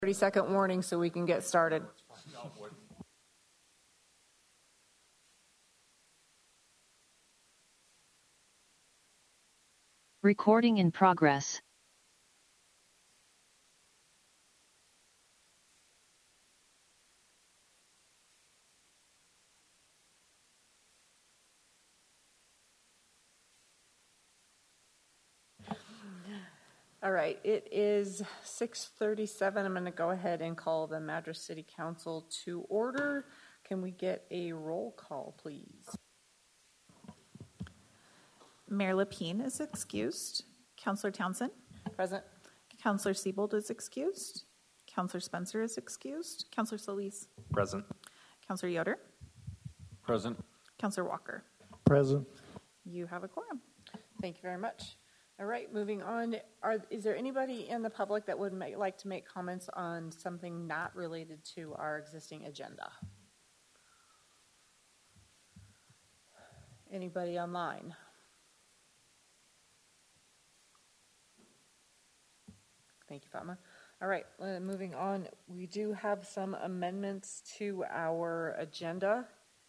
30-second warning so we can get started. Recording in progress. All right, it is 6:37. I'm going to go ahead and call the Madras City Council to order. Can we get a roll call, please? Mayor Lapine is excused. Councillor Townsend? Present. Councillor Siebold is excused. Councillor Spencer is excused. Councillor Solis? Present. Councillor Yoder? Present. Councillor Walker? Present. You have a quorum. Thank you very much. All right, moving on. Is there anybody in the public that would like to make comments on something not related to our existing agenda? Anybody online? Thank you, Fatma. All right, moving on. We do have some amendments to our agenda.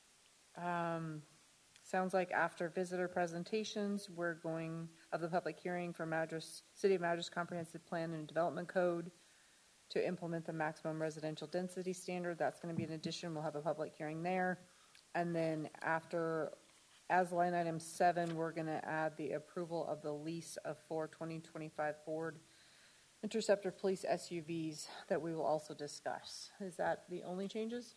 Sounds like after visitor presentations, we're going of the public hearing for City of Madras Comprehensive Plan and Development Code to implement the maximum residential density standard. That's going to be an addition. We'll have a public hearing there. And then after, as line item 7, we're going to add the approval of the lease of 4 2025 Ford Interceptor police SUVs that we will also discuss. Is that the only changes?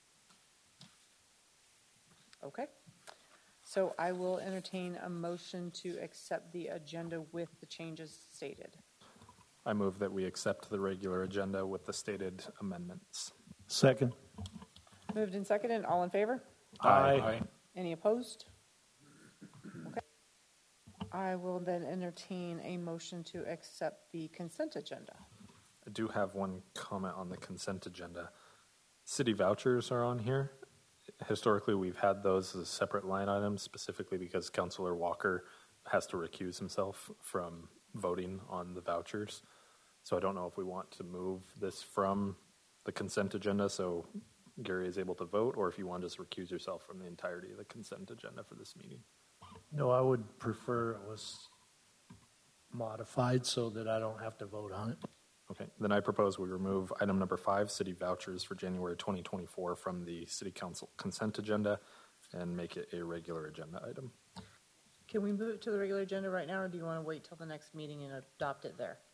Okay. So I will entertain a motion to accept the agenda with the changes stated. I move that we accept the regular agenda with the stated amendments. Second. Moved and seconded. All in favor? Aye. Any opposed? Okay. I will then entertain a motion to accept the consent agenda. I do have one comment on the consent agenda. City vouchers are on here. Historically, we've had those as separate line items, specifically because Councillor Walker has to recuse himself from voting on the vouchers. So I don't know if we want to move this from the consent agenda so Gary is able to vote, or if you want to just recuse yourself from the entirety of the consent agenda for this meeting. No, I would prefer it was modified so that I don't have to vote on it. Okay, then I propose we remove item number 5, city vouchers for January 2024 from the city council consent agenda and make it a regular agenda item. Can we move it to the regular agenda right now, or do you want to wait till the next meeting and adopt it there?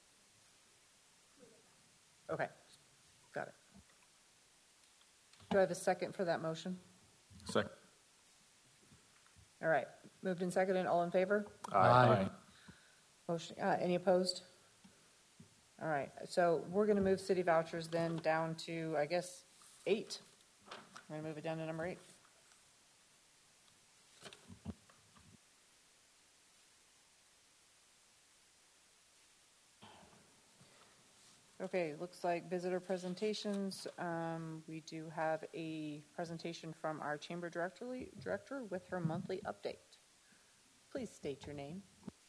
Okay, got it. Do I have a second for that motion? Second. All right, moved and seconded. All in favor? Aye. Motion. Any opposed? All right, so we're going to move city vouchers then down to, I guess, 8. I'm going to move it down to number 8. Okay, looks like visitor presentations. We do have a presentation from our chamber director with her monthly update. Please state your name.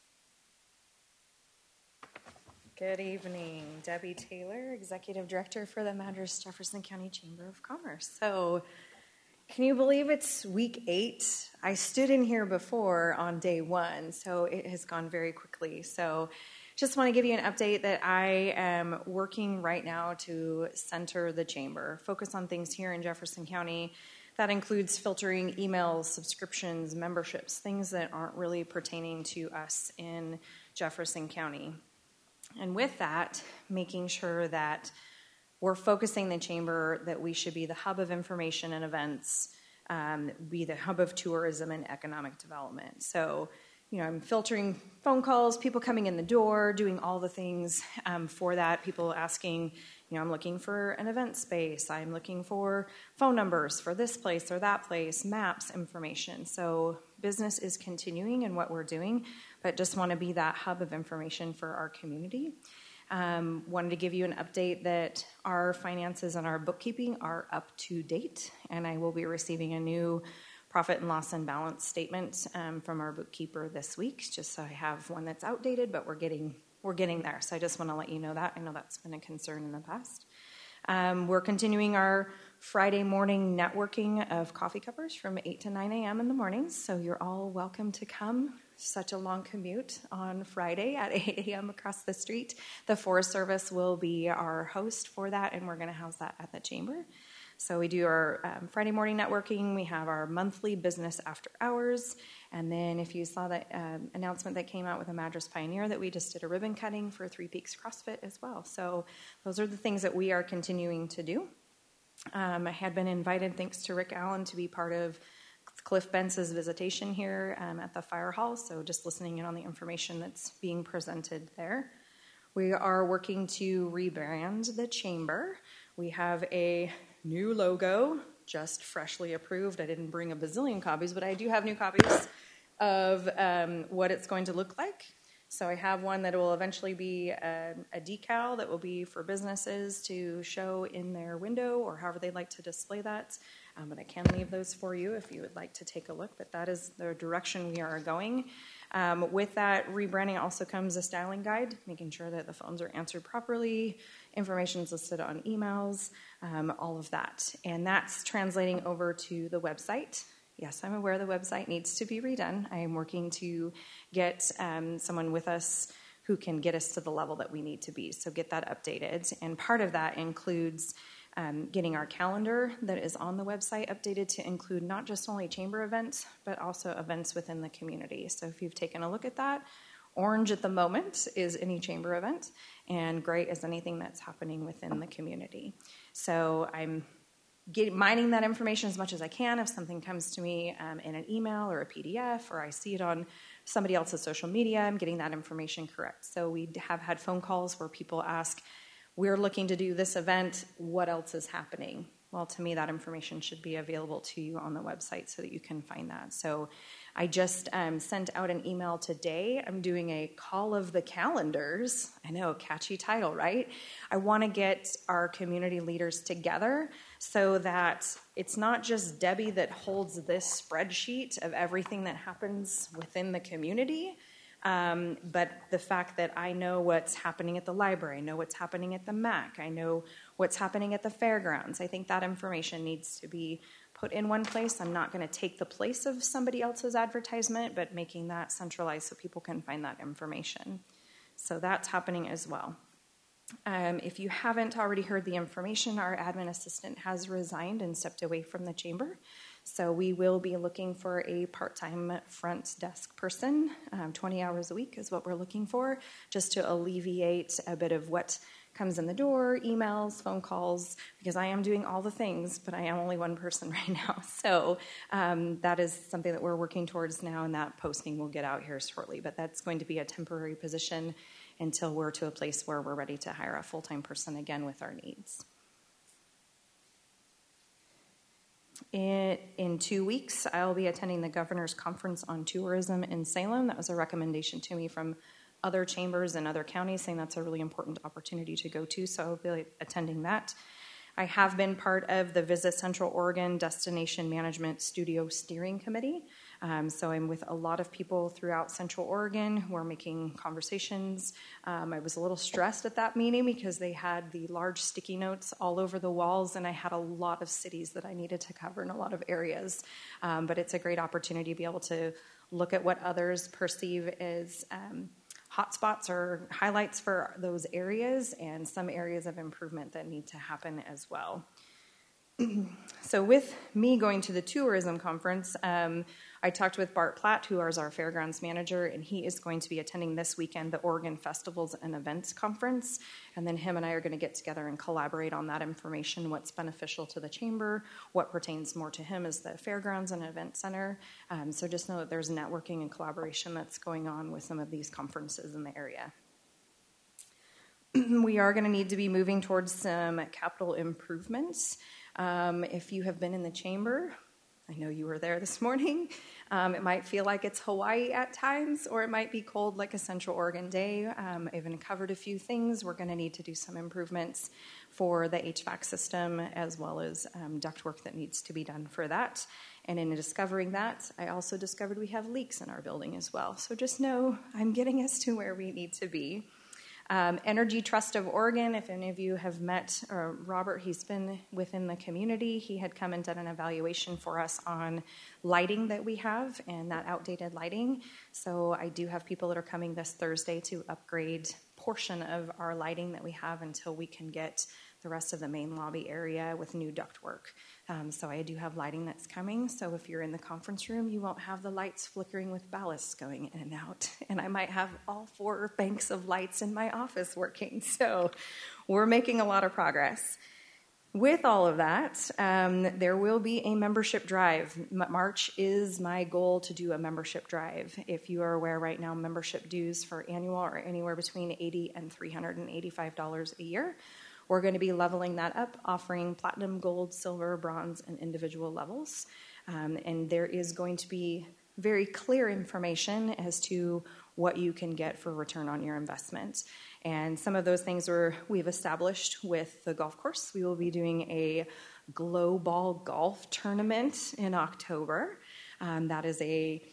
Good evening, Debbie Taylor, Executive Director for the Madras Jefferson County Chamber of Commerce. So, can you believe it's week 8? I stood in here before on day 1, so it has gone very quickly. So, just want to give you an update that I am working right now to center the chamber, focus on things here in Jefferson County. That includes filtering emails, subscriptions, memberships, things that aren't really pertaining to us in Jefferson County. And with that, making sure that we're focusing the chamber that we should be the hub of information and events, be the hub of tourism and economic development. So, I'm filtering phone calls, people coming in the door, doing all the things for that. People asking, I'm looking for an event space. I'm looking for phone numbers for this place or that place, maps, information. So business is continuing in what we're doing, but just want to be that hub of information for our community. Wanted to give you an update that our finances and our bookkeeping are up to date, and I will be receiving a new profit and loss and balance statement from our bookkeeper this week, just so I have one that's outdated, but we're getting there. So I just want to let you know that. I know that's been a concern in the past. We're continuing our Friday morning networking of coffee cuppers from 8 to 9 a.m. in the mornings, so you're all welcome to come. Such a long commute on Friday at 8 a.m. across the street. The Forest Service will be our host for that, and we're going to house that at the Chamber. So we do our Friday morning networking. We have our monthly business after hours. And then if you saw that announcement that came out with a Madras Pioneer, that we just did a ribbon cutting for Three Peaks CrossFit as well. So those are the things that we are continuing to do. I had been invited, thanks to Rick Allen, to be part of Cliff Bence's visitation here at the fire hall. So just listening in on the information that's being presented there. We are working to rebrand the Chamber. We have a new logo, just freshly approved. I didn't bring a bazillion copies, but I do have new copies of what it's going to look like. So I have one that will eventually be a decal that will be for businesses to show in their window or however they'd like to display that. But I can leave those for you if you would like to take a look. But that is the direction we are going. With that rebranding also comes a styling guide, making sure that the phones are answered properly, information is listed on emails, all of that. And that's translating over to the website. Yes, I'm aware the website needs to be redone. I am working to get someone with us who can get us to the level that we need to be. So get that updated. And part of that includes getting our calendar that is on the website updated to include not just only chamber events, but also events within the community. So if you've taken a look at that, orange at the moment is any chamber event, and gray is anything that's happening within the community. So I'm mining that information as much as I can. If something comes to me in an email or a PDF, or I see it on somebody else's social media, I'm getting that information correct. So we have had phone calls where people ask, we're looking to do this event, what else is happening? Well, to me, that information should be available to you on the website so that you can find that. So I just sent out an email today. I'm doing a call of the calendars. I know, catchy title, right? I want to get our community leaders together so that it's not just Debbie that holds this spreadsheet of everything that happens within the community, but the fact that I know what's happening at the library, I know what's happening at the MAC, I know what's happening at the fairgrounds. I think that information needs to be put in one place. I'm not going to take the place of somebody else's advertisement, but making that centralized so people can find that information. So that's happening as well. If you haven't already heard the information, our admin assistant has resigned and stepped away from the chamber. So we will be looking for a part-time front desk person. 20 hours a week is what we're looking for, just to alleviate a bit of what comes in the door, emails, phone calls, because I am doing all the things, but I am only one person right now. So that is something that we're working towards now, and that posting will get out here shortly. But that's going to be a temporary position until we're to a place where we're ready to hire a full-time person again with our needs. In 2 weeks, I'll be attending the Governor's Conference on Tourism in Salem. That was a recommendation to me from other chambers and other counties saying that's a really important opportunity to go to, so I'll be attending that. I have been part of the Visit Central Oregon Destination Management Studio Steering Committee. So I'm with a lot of people throughout Central Oregon who are making conversations. I was a little stressed at that meeting because they had the large sticky notes all over the walls, and I had a lot of cities that I needed to cover in a lot of areas. But it's a great opportunity to be able to look at what others perceive as hotspots or highlights for those areas and some areas of improvement that need to happen as well. So with me going to the tourism conference, I talked with Bart Platt, who is our fairgrounds manager, and he is going to be attending this weekend the Oregon Festivals and Events Conference. And then him and I are going to get together and collaborate on that information, what's beneficial to the chamber, what pertains more to him as the fairgrounds and event center. So just know that there's networking and collaboration that's going on with some of these conferences in the area. We are going to need to be moving towards some capital improvements. If you have been in the chamber, I know you were there this morning, it might feel like it's Hawaii at times, or it might be cold like a Central Oregon day. I've even covered a few things. We're going to need to do some improvements for the HVAC system, as well as ductwork that needs to be done for that. And in discovering that, I also discovered we have leaks in our building as well. So just know I'm getting us to where we need to be. Energy Trust of Oregon, if any of you have met Robert, he's been within the community. He had come and done an evaluation for us on lighting that we have and that outdated lighting. So I do have people that are coming this Thursday to upgrade portion of our lighting that we have until we can get the rest of the main lobby area with new ductwork. So I do have lighting that's coming. So if you're in the conference room, you won't have the lights flickering with ballasts going in and out. And I might have all 4 banks of lights in my office working. So we're making a lot of progress. With all of that, there will be a membership drive. March is my goal to do a membership drive. If you are aware right now, membership dues for annual are anywhere between $80 and $385 a year. We're going to be leveling that up, offering platinum, gold, silver, bronze, and individual levels. And there is going to be very clear information as to what you can get for return on your investment. And some of those things we've established with the golf course. We will be doing a glow ball golf tournament in October. That is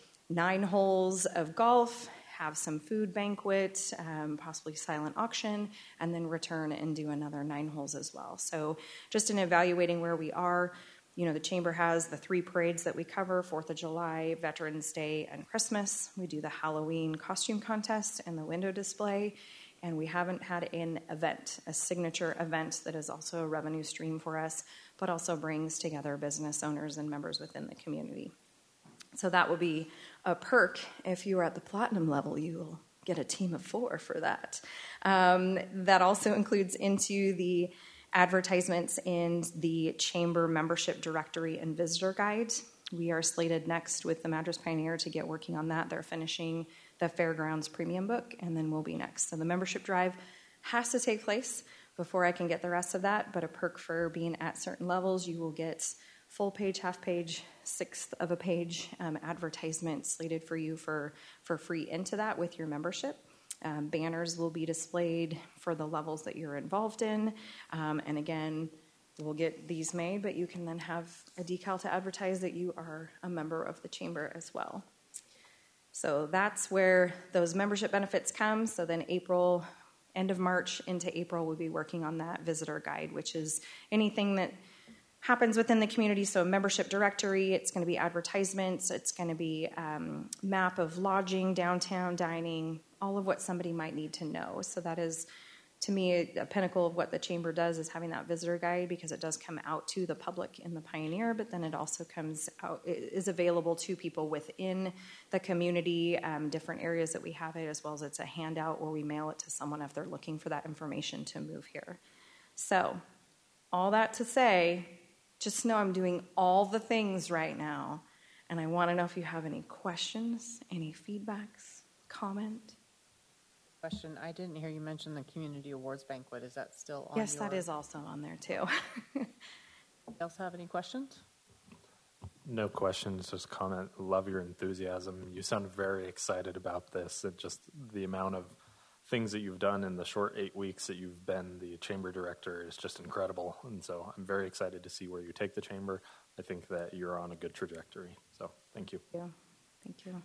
9 holes of golf, have some food banquet, possibly silent auction, and then return and do another 9 holes as well. So just in evaluating where we are, the chamber has the 3 parades that we cover: 4th of July, Veterans Day, and Christmas. We do the Halloween costume contest and the window display. And we haven't had an event, a signature event that is also a revenue stream for us, but also brings together business owners and members within the community. So that will be a perk. If you are at the platinum level, you will get a team of 4 for that. That also includes into the advertisements in the chamber membership directory and visitor guide. We are slated next with the Madras Pioneer to get working on that. They're finishing the Fairgrounds premium book, and then we'll be next. So the membership drive has to take place before I can get the rest of that, but a perk for being at certain levels, you will get full page, half page, 1/6 of a page advertisement slated for you for free into that with your membership. Banners will be displayed for the levels that you're involved in. And again, we'll get these made, but you can then have a decal to advertise that you are a member of the chamber as well. So that's where those membership benefits come. So then April, end of March into April, we'll be working on that visitor guide, which is anything that happens within the community. So a membership directory, it's going to be advertisements, it's going to be map of lodging, downtown dining, all of what somebody might need to know. So that is, to me, a pinnacle of what the chamber does is having that visitor guide, because it does come out to the public in the Pioneer, but then it also comes out, it is available to people within the community, different areas that we have it, as well as it's a handout where we mail it to someone if they're looking for that information to move here. So all that to say, just know I'm doing all the things right now, and I want to know if you have any questions, any feedbacks, comment. Question, I didn't hear you mention the Community Awards Banquet. Is that still on? Yes, that is also on there too. Else have any questions? No questions, just comment. Love your enthusiasm. You sound very excited about this. It just, the amount of things that you've done in the short 8 weeks that you've been the chamber director is just incredible. And so I'm very excited to see where you take the chamber. I think that you're on a good trajectory. So thank you. Yeah, thank you.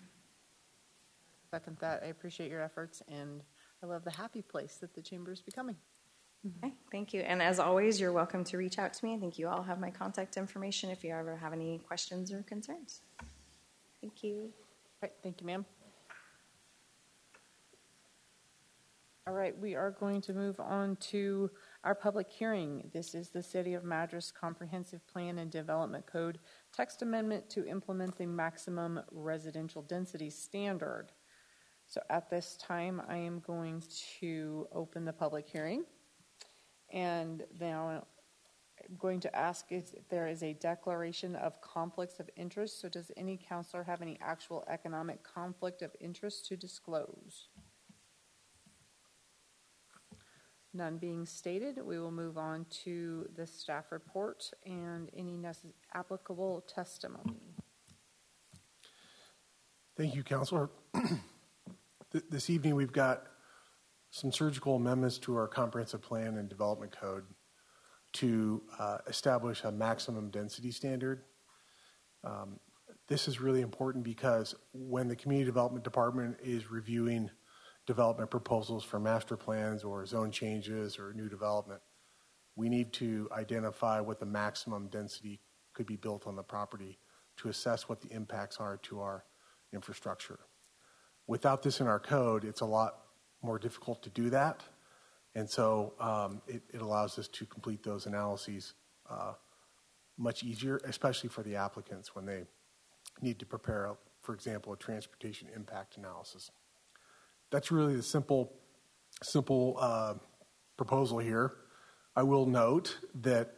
Second that. I appreciate your efforts, and I love the happy place that the chamber is becoming. Okay, thank you. And as always, you're welcome to reach out to me. I think you all have my contact information if you ever have any questions or concerns. Thank you. All right, thank you, ma'am. All right, we are going to move on to our public hearing. This is the City of Madras Comprehensive Plan and Development Code text amendment to implement the maximum residential density standard. So at this time, I am going to open the public hearing. And now I'm going to ask if there is a declaration of conflicts of interest. So does any counselor have any actual economic conflict of interest to disclose? None being stated, we will move on to the staff report and any applicable testimony. Thank you, Counselor. This evening we've got some surgical amendments to our comprehensive plan and development code to establish a maximum density standard. This is really important because when the Community Development Department is reviewing development proposals for master plans or zone changes or new development, we need to identify what the maximum density could be built on the property to assess what the impacts are to our infrastructure. Without this in our code, it's a lot more difficult to do that. And so it allows us to complete those analyses much easier, especially for the applicants when they need to prepare, for example, a transportation impact analysis. That's really the simple proposal here. I will note that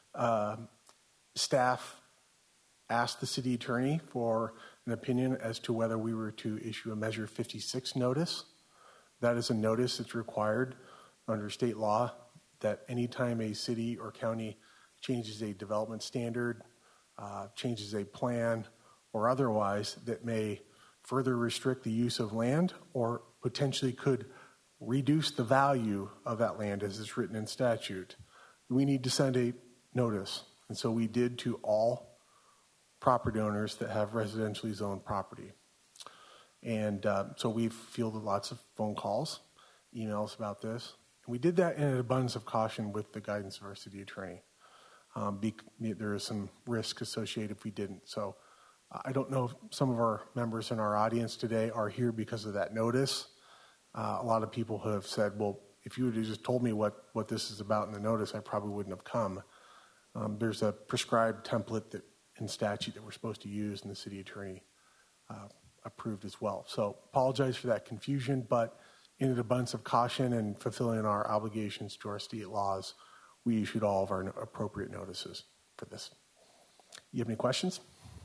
staff asked the city attorney for an opinion as to whether we were to issue a Measure 56 notice. That is a notice that's required under state law that anytime a city or county changes a development standard, changes a plan, or otherwise that may further restrict the use of land or potentially could reduce the value of that land as is written in statute, we need to send a notice. And so we did to all property owners that have residentially zoned property. And so we've fielded lots of phone calls, emails about this. And we did that in an abundance of caution with the guidance of our city attorney. There is some risk associated if we didn't. So I don't know if some of our members in our audience today are here because of that notice. A lot of people have said, well, if you would have just told me what this is about in the notice, I probably wouldn't have come. There's a prescribed template that in statute that we're supposed to use, and the city attorney approved as well. So apologize for that confusion, but in an abundance of caution and fulfilling our obligations to our state laws, we issued all of our appropriate notices for this. You have any questions?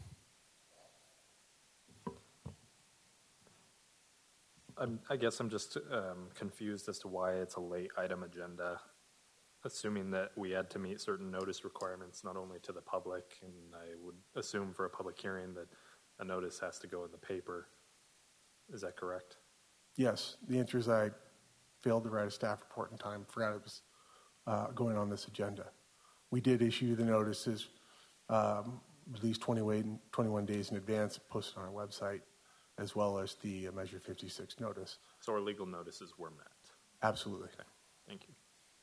I guess I'm just confused as to why it's a late item agenda, assuming that we had to meet certain notice requirements, not only to the public, and I would assume for a public hearing that a notice has to go in the paper. Is that correct? Yes. The answer is I failed to write a staff report in time, forgot it was going on this agenda. We did issue the notices at least 21 days in advance, posted on our website, as well as the Measure 56 notice. So our legal notices were met? Absolutely. Okay. Thank you.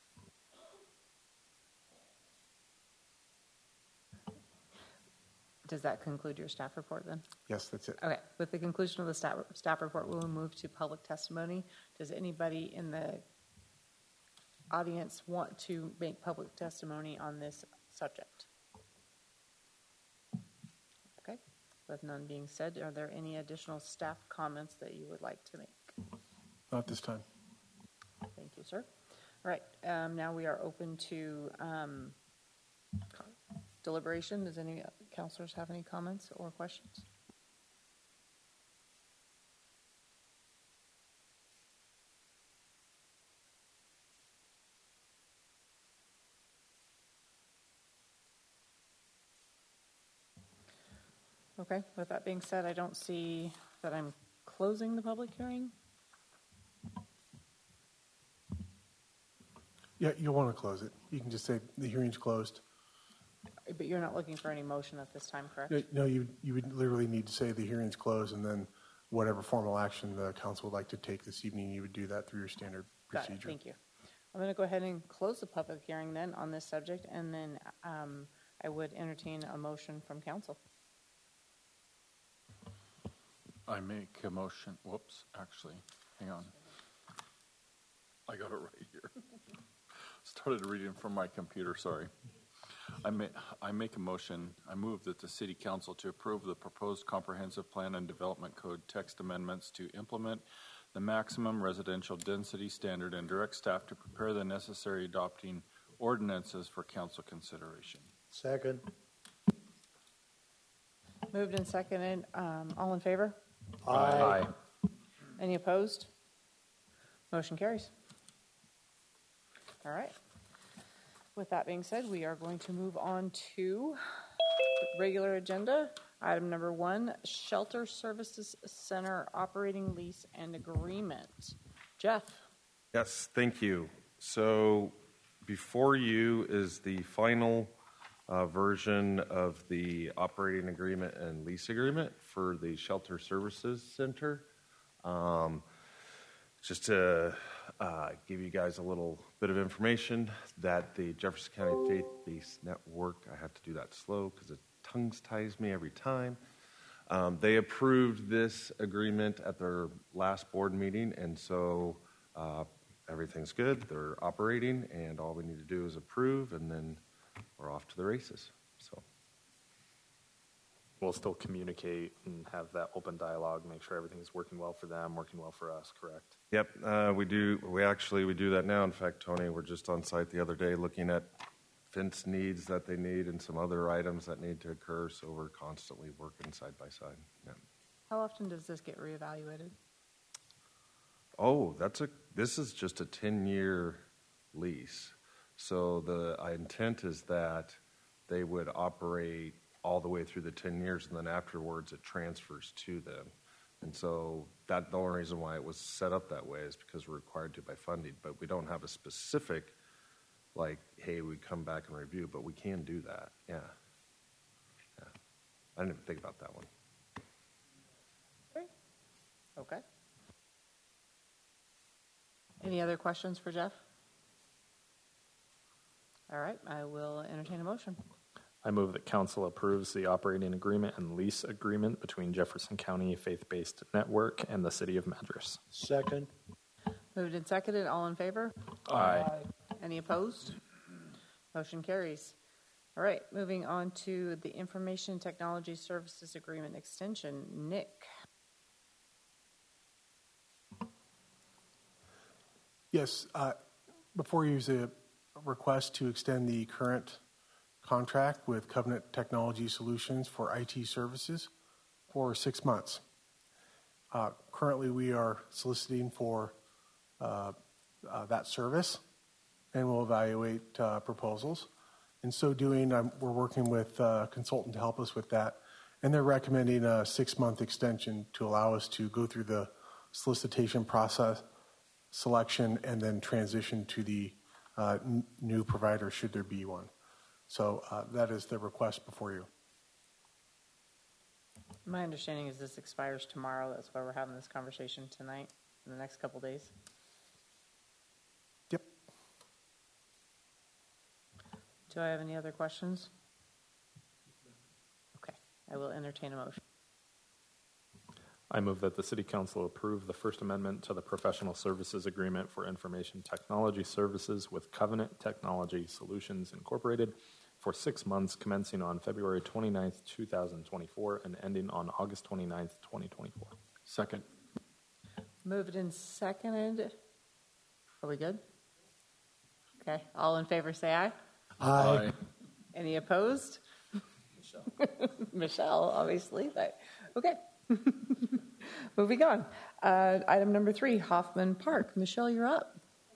Does that conclude your staff report then? Yes, that's it. Okay, with the conclusion of the staff report, we will move to public testimony. Does anybody in the audience want to make public testimony on this subject? Okay, with none being said, are there any additional staff comments that you would like to make? Not this time. Thank you, sir. All right, now we are open to deliberation. Does any counselors have any comments or questions? Okay, with that being said, I don't see that I'm closing the public hearing. Yeah, you'll want to close it. You can just say the hearing's closed. But you're not looking for any motion at this time, correct? No, you would literally need to say the hearing's closed, and then whatever formal action the council would like to take this evening, you would do that through your standard Got procedure. it, thank you. I'm going to go ahead and close the public hearing then on this subject, and then I would entertain a motion from council. I make a motion. Whoops, actually, hang on. I got it right here. Started reading from my computer, sorry. I make a motion. I move that the City Council to approve the proposed Comprehensive Plan and Development Code text amendments to implement the maximum residential density standard and direct staff to prepare the necessary adopting ordinances for council consideration. Second. Moved and seconded. All in favor? Aye. Any opposed? Motion carries. All right. With that being said, we are going to move on to the regular agenda. Item number 1, Shelter Services Center Operating Lease and Agreement. Jeff. Yes, thank you. So before you is the final version of the operating agreement and lease agreement for the Shelter Services Center. just to give you guys a little bit of information that the Jefferson County Faith-Based Network, I have to do that slow because it tongue ties me every time. They approved this agreement at their last board meeting, and so everything's good. They're operating, and all we need to do is approve, and then we're off to the races. So We'll still communicate and have that open dialogue, make sure everything's working well for them, working well for us, correct? Yep, we do. We do that now. In fact, Tony, we're just on site the other day looking at fence needs that they need and some other items that need to occur. So we're constantly working side by side. Yeah. How often does this get reevaluated? Oh, this is just a 10-year lease. So the intent is that they would operate all the way through the 10 years, and then afterwards it transfers to them. And so the only reason why it was set up that way is because we're required to by funding. But we don't have a specific, like, hey, we come back and review, but we can do that. Yeah. I didn't even think about that one. Okay. Any other questions for Jeff? All right, I will entertain a motion. I move that council approves the operating agreement and lease agreement between Jefferson County Faith-Based Network and the City of Madras. Second. Moved and seconded, all in favor? Aye. Any opposed? Motion carries. All right, moving on to the Information Technology Services Agreement extension. Nick. Yes, before you use a request to extend the current contract with Covenant Technology Solutions for IT services for 6 months. Currently, we are soliciting for that service, and we'll evaluate proposals. In so doing, we're working with a consultant to help us with that, and they're recommending a 6-month extension to allow us to go through the solicitation process, selection, and then transition to the new provider should there be one. So that is the request before you. My understanding is this expires tomorrow. That's why we're having this conversation tonight, in the next couple days. Yep. Do I have any other questions? Okay, I will entertain a motion. I move that the City Council approve the First Amendment to the Professional Services Agreement for Information Technology Services with Covenant Technology Solutions Incorporated for 6 months, commencing on February 29th, 2024, and ending on August 29th, 2024. Second. Moved and seconded. Are we good? Okay, all in favor say aye. Aye. Any opposed? Michelle, obviously, but okay. Moving on. Item number 3, Hoffman Park. Michelle, you're up.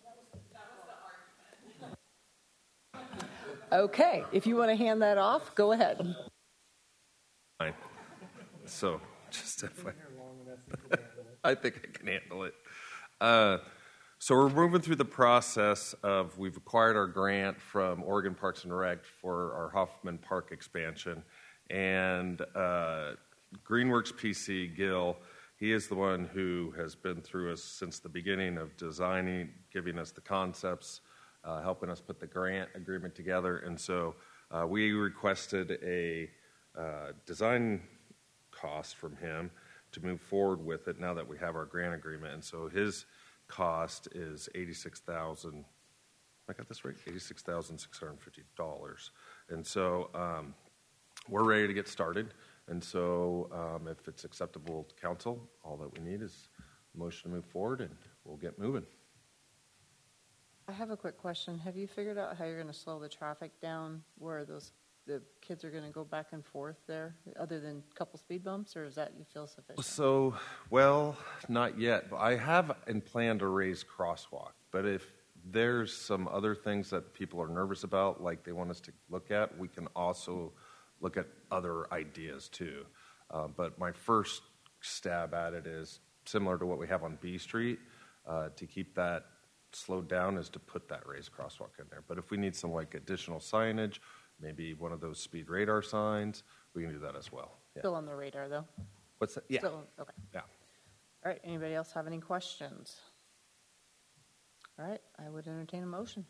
Okay, if you want to hand that off, go ahead. Fine. So, just FYI. I think I can handle it. So we're moving through the process of, we've acquired our grant from Oregon Parks and Rec for our Hoffman Park expansion. And Greenworks PC, Gil, he is the one who has been through us since the beginning of designing, giving us the concepts, helping us put the grant agreement together. And so we requested a design cost from him to move forward with it now that we have our grant agreement. And so his cost is $86,000. I got this right? $86,650. And so we're ready to get started. And so if it's acceptable to council, all that we need is a motion to move forward, and we'll get moving. I have a quick question. Have you figured out how you're going to slow the traffic down where the kids are going to go back and forth there, other than a couple speed bumps, or is that you feel sufficient? So, well, not yet. But I have in plan to raise crosswalk. But if there's some other things that people are nervous about, like they want us to look at, we can also look at other ideas too. But my first stab at it is similar to what we have on B Street. To keep that slowed down is to put that raised crosswalk in there. But if we need some like additional signage, maybe one of those speed radar signs, we can do that as well. Yeah. Still on the radar, though? What's that? Yeah. Still, okay. Yeah. All right, anybody else have any questions? All right, I would entertain a motion.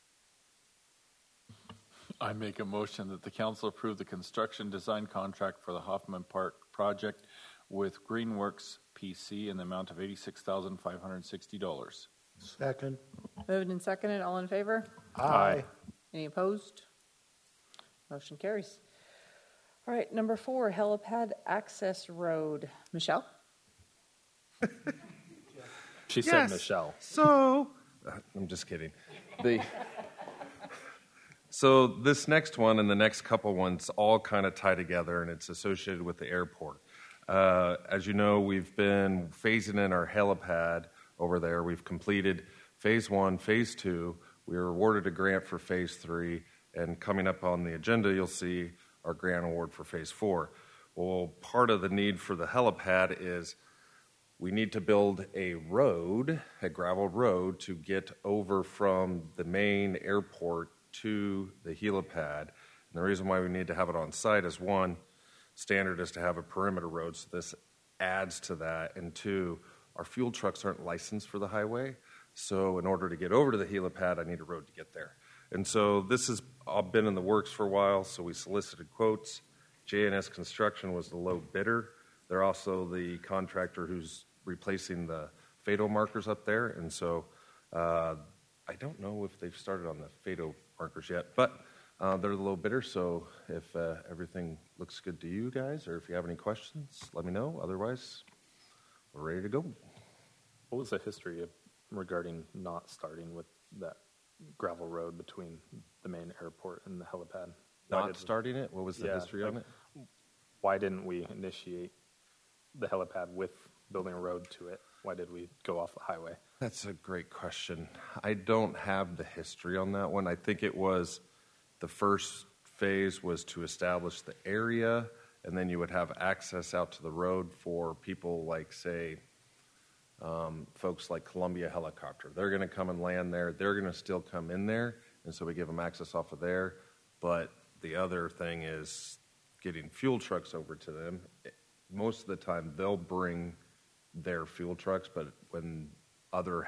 I make a motion that the council approve the construction design contract for the Hoffman Park project with Greenworks PC in the amount of $86,560. Second. Moved and seconded, all in favor? Aye. Any opposed? Motion carries. All right, number 4, helipad access road. Michelle? She said Michelle. So, I'm just kidding. So this next one and the next couple ones all kind of tie together, and it's associated with the airport. As you know, we've been phasing in our helipad over there. We've completed phase 1, phase 2. We were awarded a grant for phase 3, and coming up on the agenda, you'll see our grant award for phase 4. Well, part of the need for the helipad is we need to build a road, a gravel road, to get over from the main airport to the helipad. And the reason why we need to have it on site is, 1, standard is to have a perimeter road, so this adds to that. And 2, our fuel trucks aren't licensed for the highway, so in order to get over to the helipad, I need a road to get there. And so this has been in the works for a while, so we solicited quotes. J&S Construction was the low bidder. They're also the contractor who's replacing the FADO markers up there, and so I don't know if they've started on the FADO markers yet, but they're the low bidder, so if everything looks good to you guys, or if you have any questions, let me know. Otherwise, we're ready to go. What was the history regarding not starting with that gravel road between the main airport and the helipad? Not starting it? What was the history on it? Why didn't we initiate the helipad with building a road to it? Why did we go off the highway? That's a great question. I don't have the history on that one. I think it was the first phase was to establish the area, and then you would have access out to the road for people like, say, folks like Columbia Helicopter. They're going to come and land there. They're going to still come in there, and so we give them access off of there. But the other thing is getting fuel trucks over to them. Most of the time, they'll bring their fuel trucks, but when other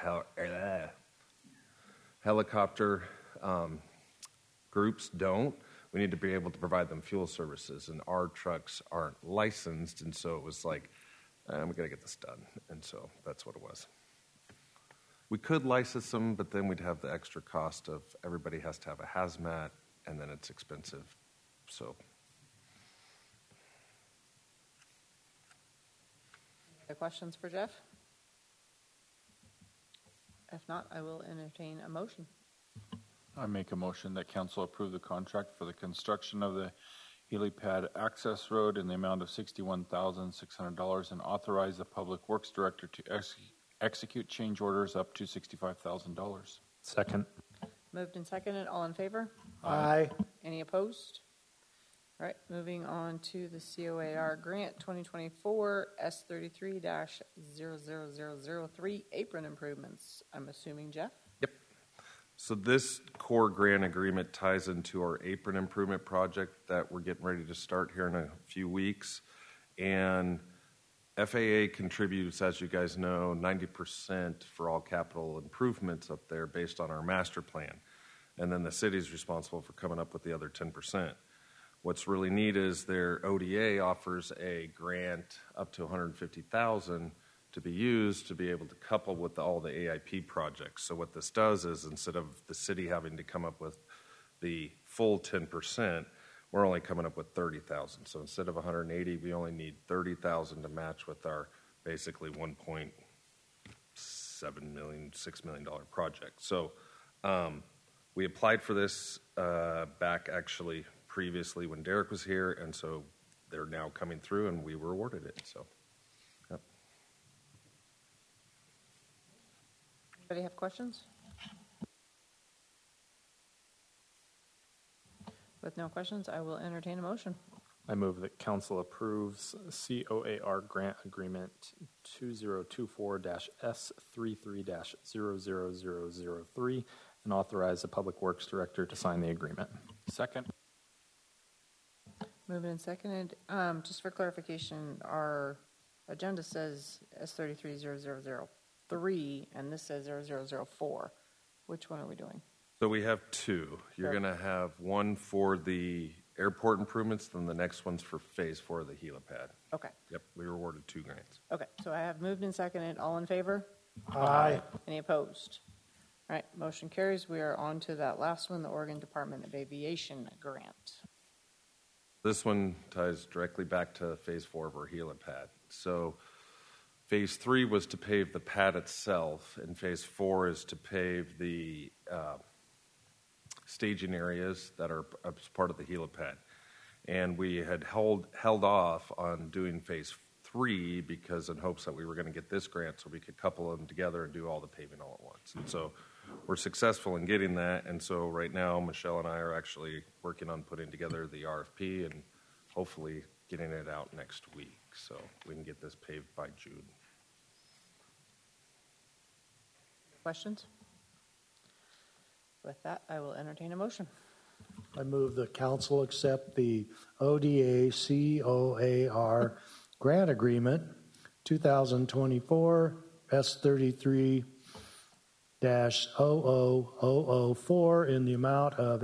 helicopter groups don't, we need to be able to provide them fuel services, and our trucks aren't licensed, and so it was like, we got to get this done, and so that's what it was. We could license them, but then we'd have the extra cost of everybody has to have a hazmat, and then it's expensive, so. Any questions for Jeff? If not, I will entertain a motion. I make a motion that council approve the contract for the construction of the helipad access road in the amount of $61,600 and authorize the Public Works Director to execute change orders up to $65,000. Second. Moved and seconded, all in favor? Aye. Any opposed? All right, moving on to the COAR grant 2024 S33-00003 apron improvements. I'm assuming Jeff? Yep. So this core grant agreement ties into our apron improvement project that we're getting ready to start here in a few weeks. And FAA contributes, as you guys know, 90% for all capital improvements up there based on our master plan. And then the city's responsible for coming up with the other 10%. What's really neat is their ODA offers a grant up to $150,000 to be used to be able to couple with all the AIP projects. So what this does is instead of the city having to come up with the full 10%, we're only coming up with $30,000. So instead of $180,000, we only need $30,000 to match with our basically $1.7 million, $6 million project. So we applied for this back actually previously when Derek was here, and so they're now coming through, and we were awarded it. So, yep. Anybody have questions? With no questions, I will entertain a motion. I move that council approves COAR grant agreement 2024-S33-00003 and authorize the Public Works Director to sign the agreement. Second. Moved and seconded. Just for clarification, our agenda says S33-0003, and this says 0004. Which one are we doing? So we have two. You're Sure. going to have one for the airport improvements, then the next one's for phase 4 of the helipad. Okay. Yep, we were awarded 2 grants. Okay, so I have moved and seconded. All in favor? Aye. Any opposed? All right, motion carries. We are on to that last one, the Oregon Department of Aviation grant. This one ties directly back to phase 4 of our helipad. So phase 3 was to pave the pad itself, and phase 4 is to pave the staging areas that are as part of the helipad. And we had held off on doing phase 3 because in hopes that we were going to get this grant so we could couple them together and do all the paving all at once. And so we're successful in getting that. And so right now, Michelle and I are actually working on putting together the RFP and hopefully getting it out next week so we can get this paved by June. Questions? With that, I will entertain a motion. I move the council accept the ODA COAR grant agreement 2024 S33-00004 in the amount of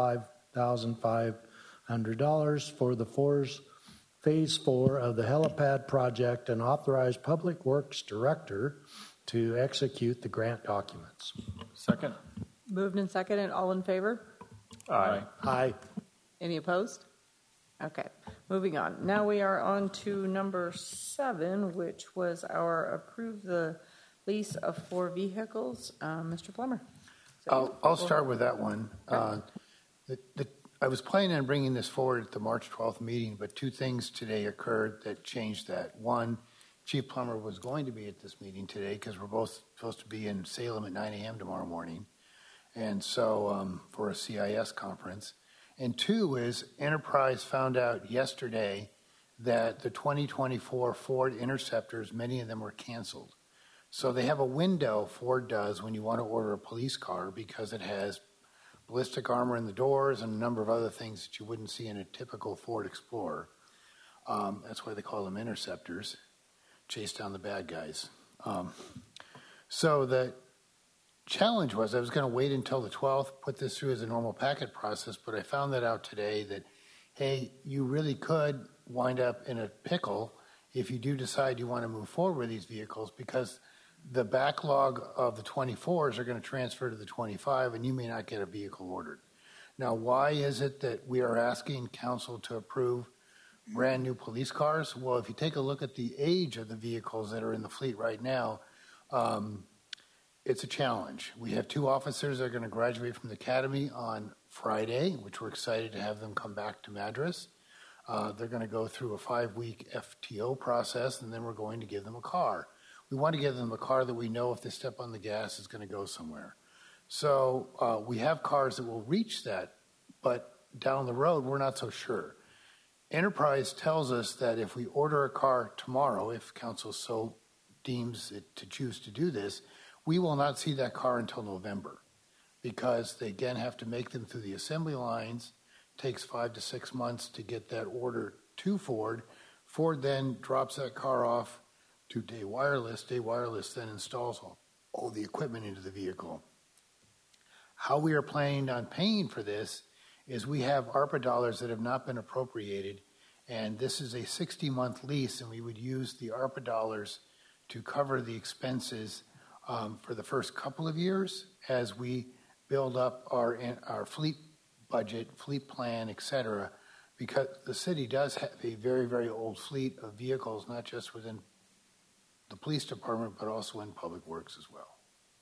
$85,500 for the phase 4 of the helipad project and authorize Public Works Director to execute the grant documents. Second. Moved and seconded. All in favor? Aye. Aye. Any opposed? Okay, moving on. Now we are on to number 7, which was our approve the lease of 4 vehicles. Mr. Plummer. I'll start with that one. I was planning on bringing this forward at the March 12th meeting, but 2 things today occurred that changed that. One, Chief Plummer was going to be at this meeting today because we're both supposed to be in Salem at 9 a.m. tomorrow morning, and so for a CIS conference. And 2 is Enterprise found out yesterday that the 2024 Ford Interceptors, many of them were canceled. So they have a window, Ford does, when you want to order a police car because it has ballistic armor in the doors and a number of other things that you wouldn't see in a typical Ford Explorer. That's why they call them Interceptors, chase down the bad guys. So the challenge was I was going to wait until the 12th, put this through as a normal packet process, but I found that out today that, hey, you really could wind up in a pickle if you do decide you want to move forward with these vehicles because the backlog of the 24s are going to transfer to the 25 and you may not get a vehicle ordered. Now, why is it that we are asking council to approve brand new police cars? Well, if you take a look at the age of the vehicles that are in the fleet right now, it's a challenge. We have 2 officers that are going to graduate from the academy on Friday, which we're excited to have them come back to Madras. They're going to go through a 5-week FTO process, and then we're going to give them a car. We want to give them a car that we know if they step on the gas is going to go somewhere. So we have cars that will reach that, but down the road, we're not so sure. Enterprise tells us that if we order a car tomorrow, if council so deems it to choose to do this, we will not see that car until November because they again have to make them through the assembly lines. It takes 5 to 6 months to get that order to Ford. Ford then drops that car off to Day Wireless. Day Wireless then installs all the equipment into the vehicle. How we are planning on paying for this is we have ARPA dollars that have not been appropriated, and this is a 60-month lease, and we would use the ARPA dollars to cover the expenses for the first couple of years as we build up our fleet budget, fleet plan, et cetera, because the city does have a very, very old fleet of vehicles, not just within the police department, but also in Public Works as well.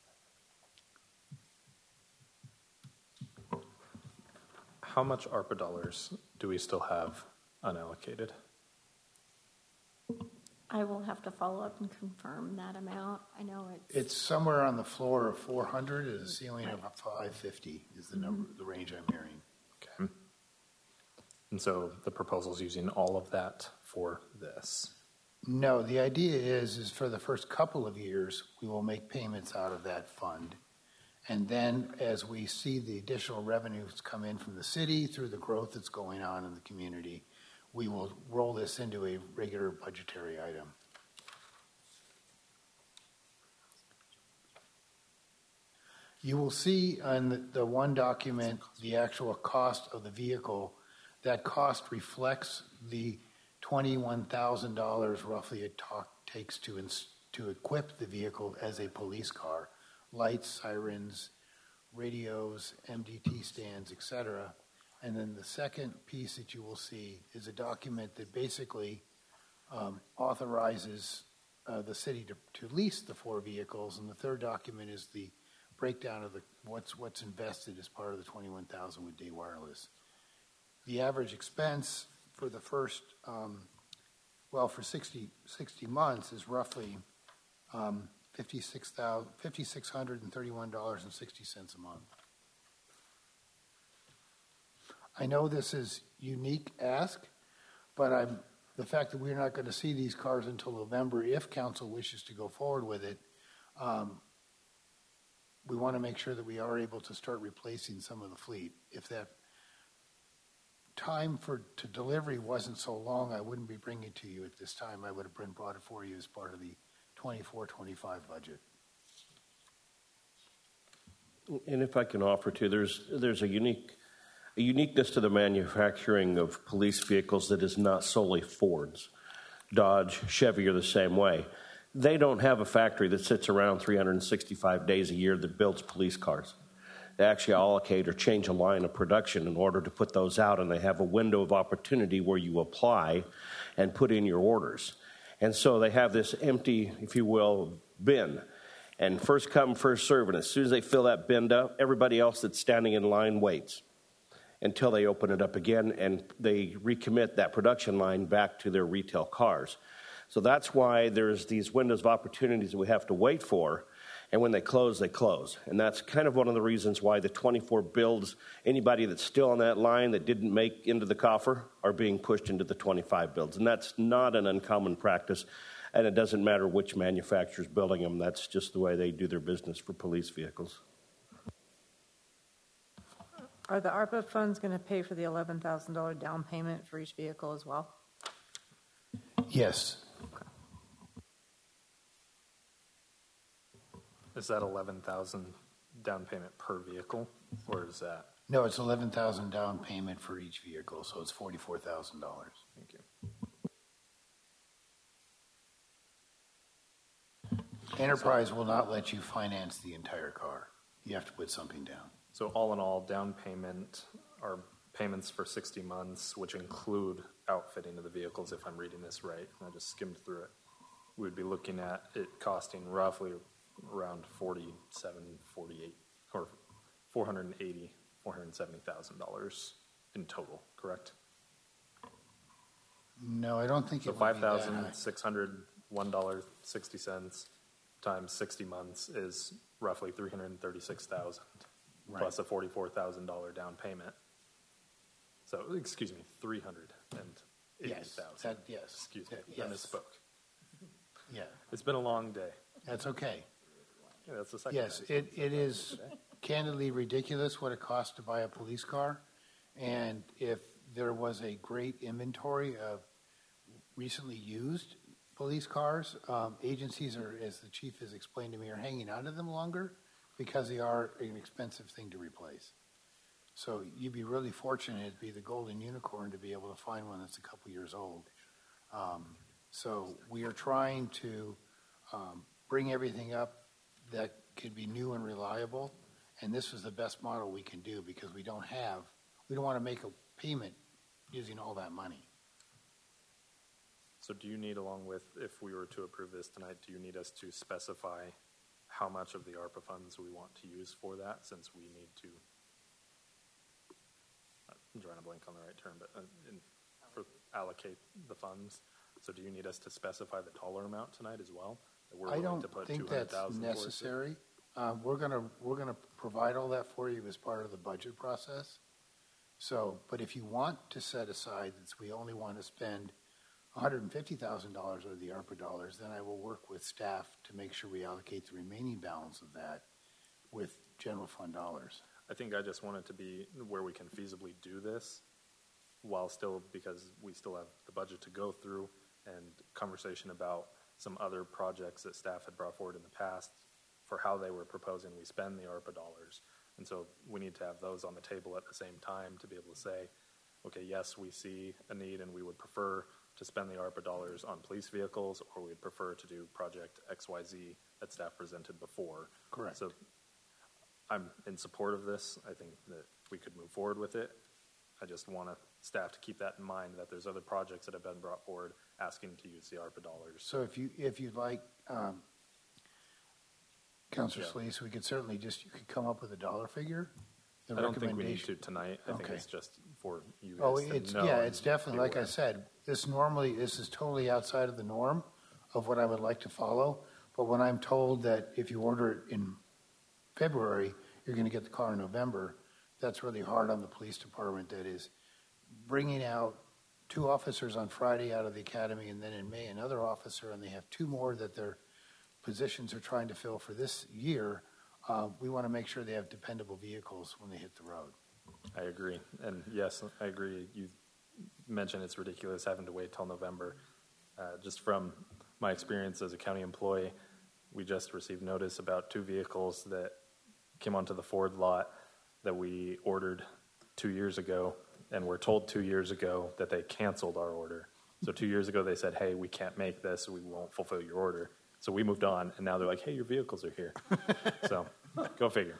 How much ARPA dollars do we still have unallocated? I will have to follow up and confirm that amount. I know It's somewhere on the floor of 400 and a ceiling of 550 is the number, the range I'm hearing. Okay. And so the proposal's using all of that for this? No, the idea is for the first couple of years, we will make payments out of that fund. And then as we see the additional revenues come in from the city through the growth that's going on in the community, we will roll this into a regular budgetary item. You will see on the one document the actual cost of the vehicle. That cost reflects the $21,000 roughly it takes to equip the vehicle as a police car. Lights, sirens, radios, MDT stands, etc. And then the second piece that you will see is a document that basically authorizes the city to lease the 4 vehicles. And the third document is the breakdown of what's invested as part of the $21,000 with Day Wireless. The average expense for the first, for 60 months is roughly $5,631.60 a month. I know this is unique ask, but the fact that we're not going to see these cars until November, if council wishes to go forward with it, we want to make sure that we are able to start replacing some of the fleet. If that time to delivery wasn't so long, I wouldn't be bringing it to you at this time. I would have brought it for you as part of the 24-25 budget. And if I can offer to, there's a uniqueness to the manufacturing of police vehicles that is not solely Ford's. Dodge, Chevy are the same way. They don't have a factory that sits around 365 days a year that builds police cars. They actually allocate or change a line of production in order to put those out, and they have a window of opportunity where you apply and put in your orders. And so they have this empty, if you will, bin. And first come, first serve. And as soon as they fill that bin up, everybody else that's standing in line waits until they open it up again and they recommit that production line back to their retail cars. So that's why there's these windows of opportunities that we have to wait for. And when they close, they close. And that's kind of one of the reasons why the 24 builds, anybody that's still on that line that didn't make into the coffer are being pushed into the 25 builds. And that's not an uncommon practice. And it doesn't matter which manufacturer's building them. That's just the way they do their business for police vehicles. Are the ARPA funds going to pay for the $11,000 down payment for each vehicle as well? Yes. Okay. Is that 11,000 down payment per vehicle, or is that? No, it's 11,000 down payment for each vehicle, so it's $44,000. Thank you. Enterprise will not let you finance the entire car. You have to put something down. So all in all, down payment are payments for 60 months, which include outfitting of the vehicles, if I'm reading this right. I just skimmed through it. We would be looking at it costing roughly around $47,000, $48,000, or $480,000, $470,000 in total, correct? No, I don't think so it would be that high. $5,601.60 times 60 months is roughly $336,000 plus a $44,000 down payment. So, excuse me, $380,000. Yes. Excuse me, yes. I misspoke. Yeah. It's been a long day. That's okay. Yeah, that's the second Yes, time. it is candidly ridiculous what it costs to buy a police car. And if there was a great inventory of recently used police cars, agencies are, as the chief has explained to me, are hanging on to them longer because they are an expensive thing to replace. So you'd be really fortunate, it'd be the golden unicorn to be able to find one that's a couple years old. So we are trying to bring everything up that could be new and reliable, and this is the best model we can do because we don't want to make a payment using all that money. So do you need, along with, if we were to approve this tonight, do you need us to specify how much of the ARPA funds we want to use for that, since we need to, I'm trying to blank on the right term, but allocate the funds? So do you need us to specify the dollar amount tonight as well? That we're I willing don't to put think that's necessary. We're gonna provide all that for you as part of the budget process. So, but if you want to set aside that we only want to spend $150,000 of the ARPA dollars, then I will work with staff to make sure we allocate the remaining balance of that with general fund dollars. I think I just want it to be where we can feasibly do this while still, because we still have the budget to go through and conversation about some other projects that staff had brought forward in the past for how they were proposing we spend the ARPA dollars. And so we need to have those on the table at the same time to be able to say, okay, yes, we see a need and we would prefer to spend the ARPA dollars on police vehicles, or we'd prefer to do project XYZ that staff presented before. Correct. So I'm in support of this. I think that we could move forward with it. I just want staff to keep that in mind, that there's other projects that have been brought forward asking to use the ARPA dollars. So if you'd like, Councilor Solis, we could certainly you could come up with a dollar figure. I don't think we need to tonight. I think it's just for you guys Oh, to know. it's definitely, like I said, this is totally outside of the norm of what I would like to follow. But when I'm told that if you order it in February, you're going to get the car in November, that's really hard on the police department. That is bringing out 2 officers on Friday out of the academy, and then in May another officer, and they have 2 more that their positions are trying to fill for this year. We want to make sure they have dependable vehicles when they hit the road. I agree. And yes, I agree. You mentioned it's ridiculous having to wait till November. Just from my experience as a county employee, we just received notice about 2 vehicles that came onto the Ford lot that we ordered 2 years ago, and we're told 2 years ago that they canceled our order. So 2 years ago they said, hey, we can't make this, we won't fulfill your order. So we moved on, and now they're like, hey, your vehicles are here. So go figure.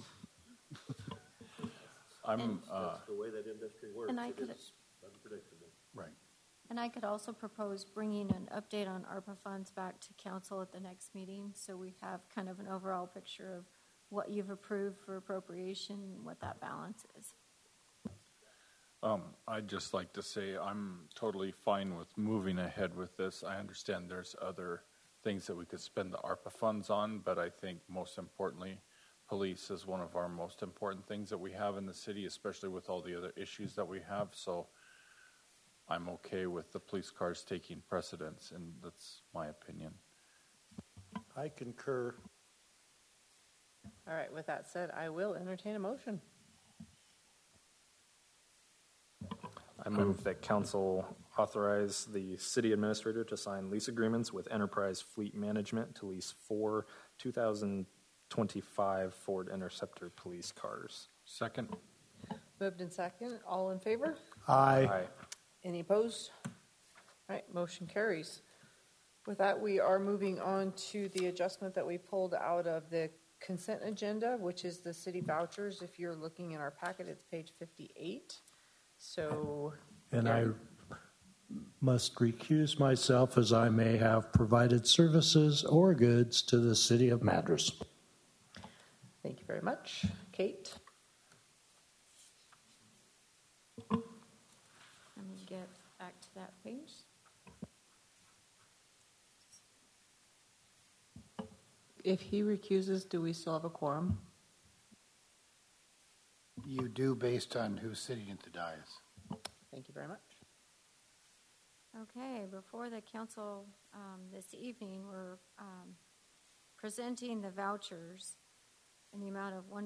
That's the way that industry works. And I could- It is unpredictable. Right. And I could also propose bringing an update on ARPA funds back to council at the next meeting, so we have kind of an overall picture of what you've approved for appropriation and what that balance is. I'd just like to say I'm totally fine with moving ahead with this. I understand there's other things that we could spend the ARPA funds on, but I think most importantly, police is one of our most important things that we have in the city, especially with all the other issues that we have. So I'm okay with the police cars taking precedence, and that's my opinion. I concur. All right, with that said, I will entertain a motion. I move that council authorize the city administrator to sign lease agreements with Enterprise Fleet Management to lease 4 2025 Ford Interceptor police cars. Second. Moved in second. All in favor? Aye. Any opposed? All right, motion carries. With that, we are moving on to the adjustment that we pulled out of the consent agenda, which is the city vouchers. If you're looking in our packet, it's page 58. So, And I must recuse myself as I may have provided services or goods to the city of Madras. thank you very much. Kate? Let me get back to that page. If he recuses, do we still have a quorum? You do based on who's sitting at the dais. Thank you very much. Okay, before the council this evening, we're presenting the vouchers in the amount of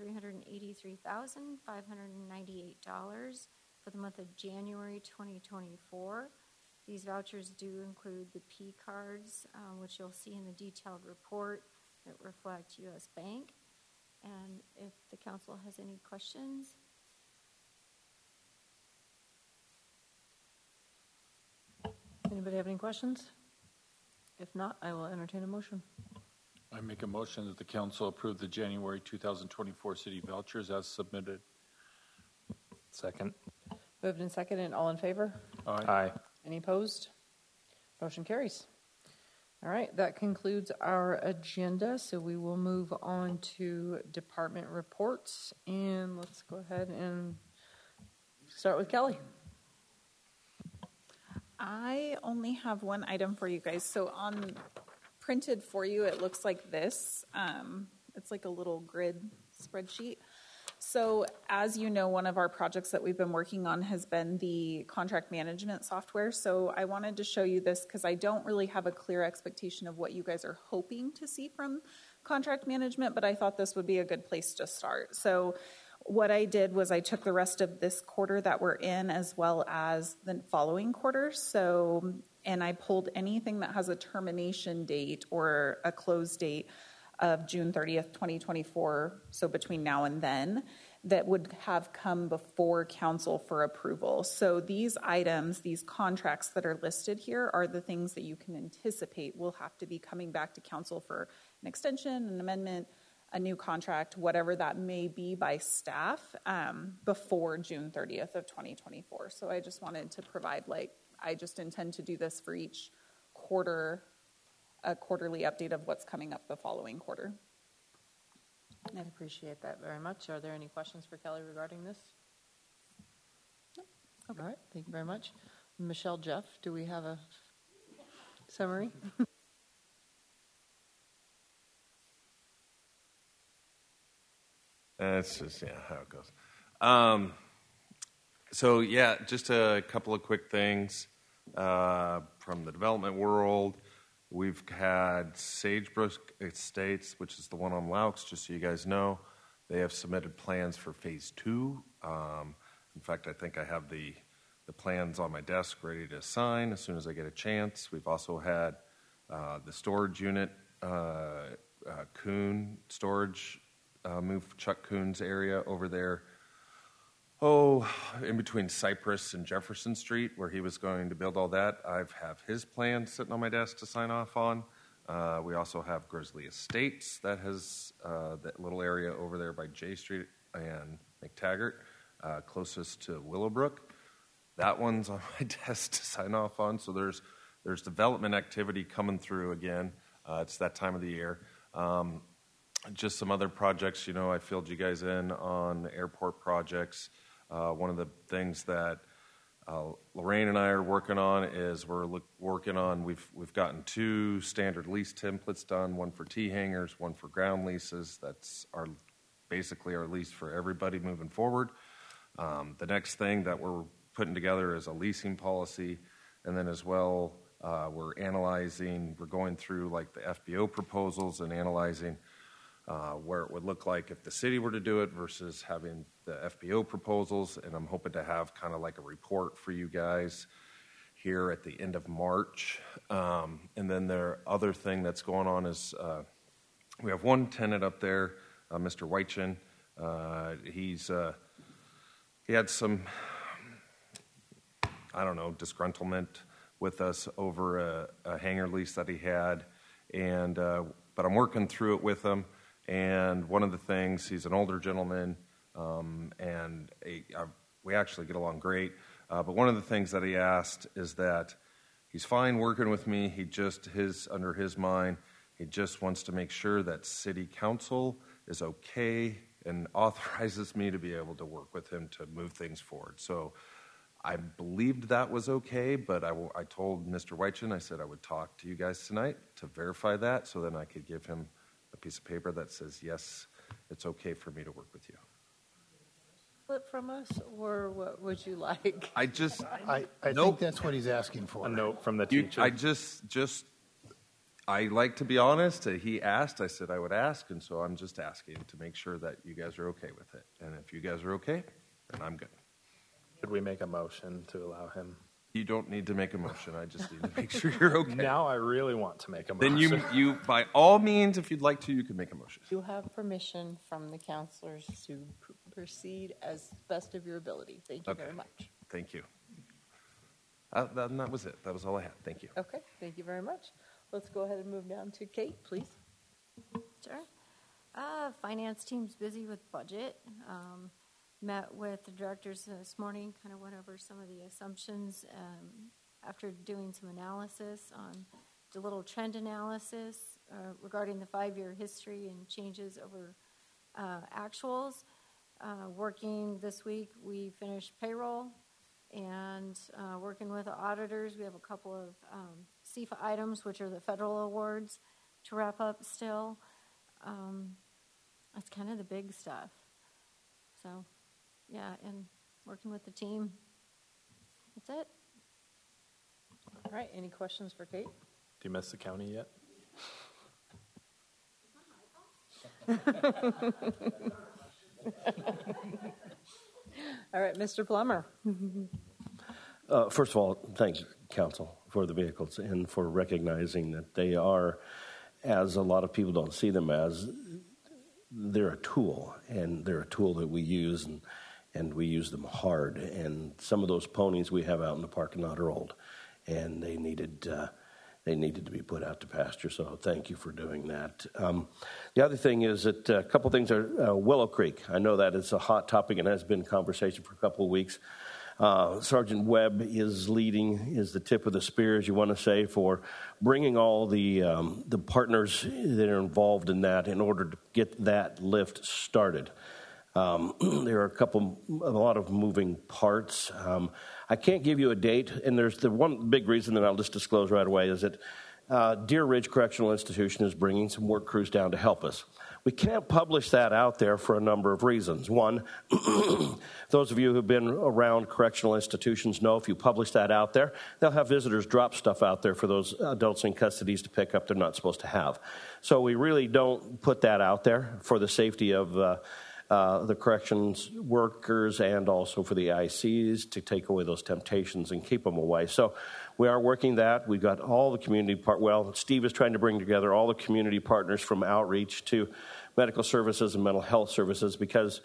$1,383,598 for the month of January 2024. These vouchers do include the P cards, which you'll see in the detailed report that reflect U.S. Bank. And if the council has any questions. Anybody have any questions? If not, I will entertain a motion. I make a motion that the council approve the January 2024 city vouchers as submitted. Second. Moved in second, and all in favor? Aye. Any opposed? Motion carries. All right, that concludes our agenda, so we will move on to department reports, and let's go ahead and start with Kelly. I only have one item for you guys. So on printed for you, it looks like this. It's like a little grid spreadsheet. So as you know, one of our projects that we've been working on has been the contract management software. So I wanted to show you this because I don't really have a clear expectation of what you guys are hoping to see from contract management, but I thought this would be a good place to start. So what I did was I took the rest of this quarter that we're in as well as the following quarter. So, and I pulled anything that has a termination date or a close date of June 30th, 2024, so between now and then, that would have come before council for approval. So these items, these contracts that are listed here are the things that you can anticipate will have to be coming back to council for an extension, an amendment, a new contract, whatever that may be by staff before June 30th of 2024. So I just wanted to provide, I just intend to do this for each quarter, a quarterly update of what's coming up the following quarter. I appreciate that very much. Are there any questions for Kelly regarding this? No? Okay. All right, thank you very much. Michelle, Jeff, do we have a summary? That's just how it goes. So just a couple of quick things from the development world. We've had Sagebrook Estates, which is the one on Laux, just so you guys know. They have submitted plans for phase 2. In fact, I think I have the plans on my desk ready to sign as soon as I get a chance. We've also had the storage unit, Kuhn Storage, move Chuck Kuhn's area over there. In between Cypress and Jefferson Street, where he was going to build all that. I have his plans sitting on my desk to sign off on. We also have Grizzly Estates, that has that little area over there by J Street and McTaggart, closest to Willowbrook. That one's on my desk to sign off on. So there's development activity coming through again. It's that time of the year. Just some other projects, I filled you guys in on airport projects. One of the things that Lorraine and I are working on is we've gotten 2 standard lease templates done, one for T-hangers, one for ground leases. That's basically our lease for everybody moving forward. The next thing that we're putting together is a leasing policy, and then as well, we're going through the FBO proposals and analyzing where it would look like if the city were to do it versus having the FBO proposals. And I'm hoping to have kind of like a report for you guys here at the end of March. And then the other thing that's going on is we have one tenant up there, Mr. Weichen. He had some, disgruntlement with us over a hangar lease that he had. But I'm working through it with him. And one of the things, he's an older gentleman, we actually get along great. But one of the things that he asked is that he's fine working with me. Under his mind, he just wants to make sure that city council is okay and authorizes me to be able to work with him to move things forward. So I believed that was okay, but I told Mr. Weichen, I said I would talk to you guys tonight to verify that, so then I could give him a piece of paper that says, yes, it's okay for me to work with you. Flip from us, or what would you like? I think that's what he's asking for. A note from the teacher. I like to be honest. He asked, I said I would ask, and so I'm just asking to make sure that you guys are okay with it. And if you guys are okay, then I'm good. Should we make a motion to allow him? You don't need to make a motion. I just need to make sure you're okay. Now I really want to make a motion. Then you by all means, if you'd like to, you can make a motion. You have permission from the counselors to proceed as best of your ability. Thank you very much. Thank you. That was it. That was all I had. Thank you. Okay, thank you very much. Let's go ahead and move down to Kate, please. Sure. Finance team's busy with budget. Met with the directors this morning, kind of went over some of the assumptions after doing some analysis on the little trend analysis regarding the 5-year history and changes over actuals. Working this week, we finished payroll and working with the auditors. We have a couple of CFA items, which are the federal awards, to wrap up still. That's kind of the big stuff. So, yeah, and working with the team. That's it. All right, any questions for Kate? Do you miss the county yet? All right, Mr. Plummer. First of all, thanks, Council, for the vehicles and for recognizing that they are as a lot of people don't see them as, they're a tool, and they're a tool that we use, and we use them hard. And some of those ponies we have out in the parking lot are old, and they needed to be put out to pasture. So thank you for doing that. The other thing is that a couple things are Willow Creek. I know that it's a hot topic and has been conversation for a couple of weeks. Sergeant Webb is the tip of the spear, as you want to say, for bringing all the partners that are involved in that in order to get that lift started. There are a lot of moving parts. I can't give you a date, and there's the one big reason that I'll just disclose right away is that Deer Ridge Correctional Institution is bringing some work crews down to help us. We can't publish that out there for a number of reasons. One, those of you who've been around correctional institutions know if you publish that out there, they'll have visitors drop stuff out there for those adults in custodies to pick up they're not supposed to have. So we really don't put that out there for the safety of the corrections workers and also for the ICs to take away those temptations and keep them away. So we are working that. We've got all the community Steve is trying to bring together all the community partners from outreach to medical services and mental health services because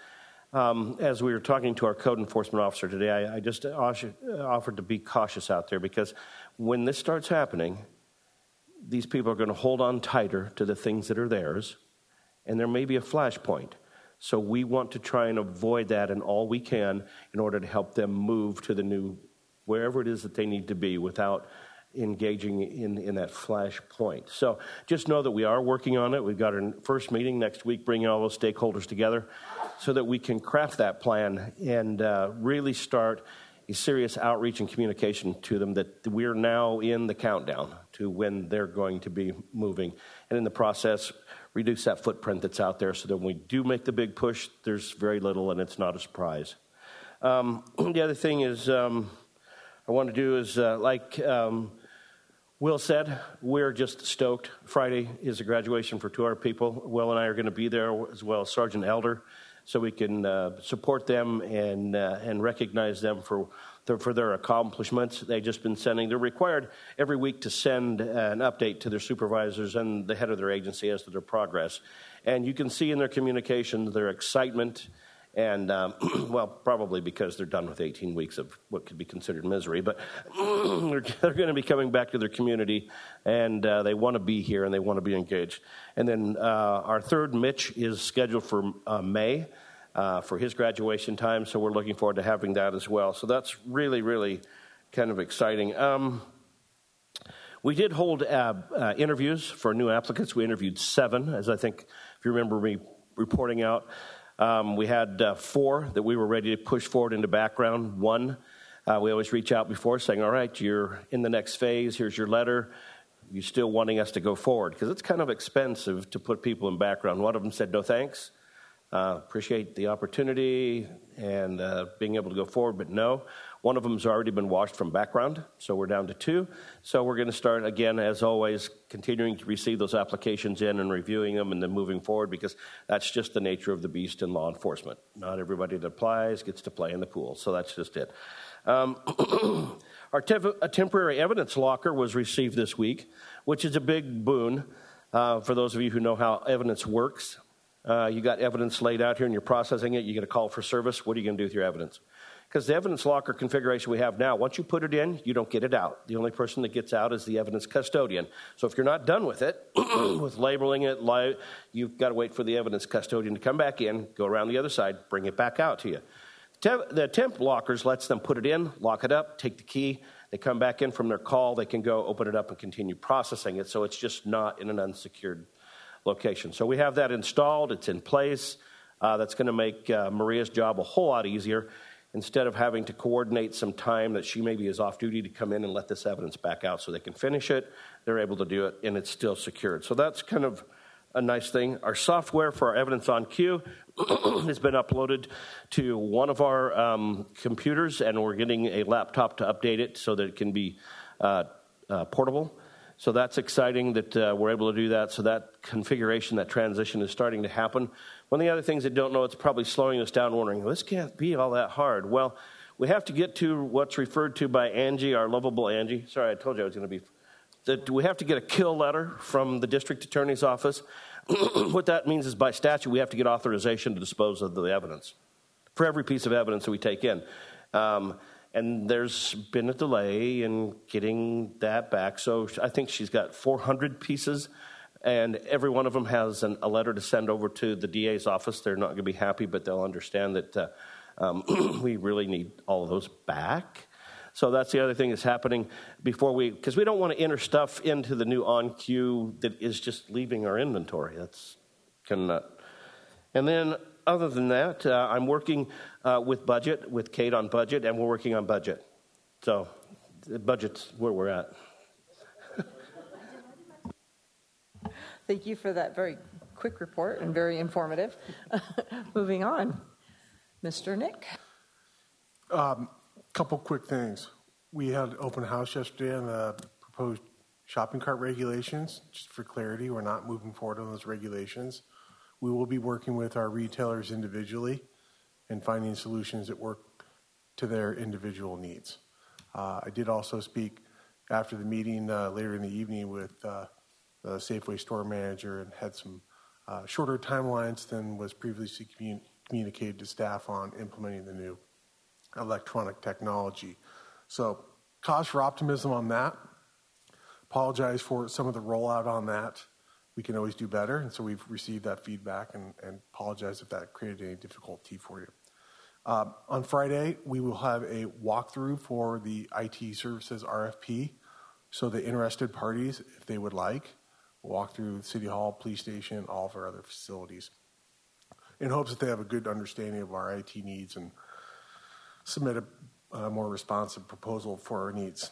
as we were talking to our code enforcement officer today, I just offered to be cautious out there because when this starts happening, these people are going to hold on tighter to the things that are theirs, and there may be a flashpoint. So we want to try and avoid that in all we can in order to help them move to the new, wherever it is that they need to be without engaging in that flash point. So just know that we are working on it. We've got our first meeting next week, bringing all those stakeholders together so that we can craft that plan and really start a serious outreach and communication to them that we're now in the countdown to when they're going to be moving. And in the process, reduce that footprint that's out there so that when we do make the big push, there's very little and it's not a surprise. The other thing is I want to do is like Will said, we're just stoked. Friday is a graduation for 200 people. Will and I are going to be there as well as Sergeant Elder so we can support them and recognize them for their accomplishments. They've just been they're required every week to send an update to their supervisors and the head of their agency as to their progress. And you can see in their communications their excitement and, well, probably because they're done with 18 weeks of what could be considered misery, but they're going to be coming back to their community and they want to be here and they want to be engaged. And then our third, Mitch, is scheduled for May. For his graduation time, so we're looking forward to having that as well. So that's really, really kind of exciting. We did hold interviews for new applicants. We interviewed 7, as I think, if you remember me reporting out. We had 4 that we were ready to push forward into background. 1, we always reach out before saying, all right, you're in the next phase. Here's your letter. You're still wanting us to go forward because it's kind of expensive to put people in background. One of them said, no, thanks. Appreciate the opportunity and being able to go forward, but no. One of them has already been washed from background, so we're down to 2. So we're going to start, again, as always, continuing to receive those applications in and reviewing them and then moving forward because that's just the nature of the beast in law enforcement. Not everybody that applies gets to play in the pool, so that's just it. Our temporary evidence locker was received this week, which is a big boon for those of you who know how evidence works. You got evidence laid out here and you're processing it. You get a call for service. What are you going to do with your evidence? Because the evidence locker configuration we have now, once you put it in, you don't get it out. The only person that gets out is the evidence custodian. So if you're not done with it, with labeling it, you've got to wait for the evidence custodian to come back in, go around the other side, bring it back out to you. The temp lockers lets them put it in, lock it up, take the key. They come back in from their call. They can go open it up and continue processing it. So it's just not in an unsecured location. So we have that installed. It's in place. That's going to make Maria's job a whole lot easier. Instead of having to coordinate some time that she maybe is off duty to come in and let this evidence back out so they can finish it, they're able to do it, and it's still secured. So that's kind of a nice thing. Our software for our evidence on queue has been uploaded to one of our computers, and we're getting a laptop to update it so that it can be portable. So that's exciting that we're able to do that. So that configuration, that transition is starting to happen. One of the other things that don't know, it's probably slowing us down, wondering, well, this can't be all that hard. Well, we have to get to what's referred to by Angie, our lovable Angie. Sorry, I told you I was going to be that we have to get a kill letter from the district attorney's office. What that means is by statute, we have to get authorization to dispose of the evidence for every piece of evidence that we take in. And there's been a delay in getting that back. So I think she's got 400 pieces, and every one of them has a letter to send over to the DA's office. They're not going to be happy, but they'll understand that we really need all of those back. So that's the other thing that's happening before because we don't want to enter stuff into the new on-queue that is just leaving our inventory. That's kind of not. And then other than that, I'm working with Kate on budget, and we're working on budget. So the budget's where we're at. Thank you for that very quick report and very informative. Moving on. Mr. Nick. Couple quick things. We had an open house yesterday on the proposed shopping cart regulations. Just for clarity, we're not moving forward on those regulations. We will be working with our retailers individually and finding solutions that work to their individual needs. I did also speak after the meeting later in the evening with the Safeway store manager and had some shorter timelines than was previously communicated to staff on implementing the new electronic technology. So cause for optimism on that. Apologize for some of the rollout on that. We can always do better, and so we've received that feedback and apologize if that created any difficulty for you. On Friday, we will have a walkthrough for the IT services RFP, so the interested parties, if they would like, will walk through City Hall, police station, all of our other facilities, in hopes that they have a good understanding of our IT needs and submit a more responsive proposal for our needs.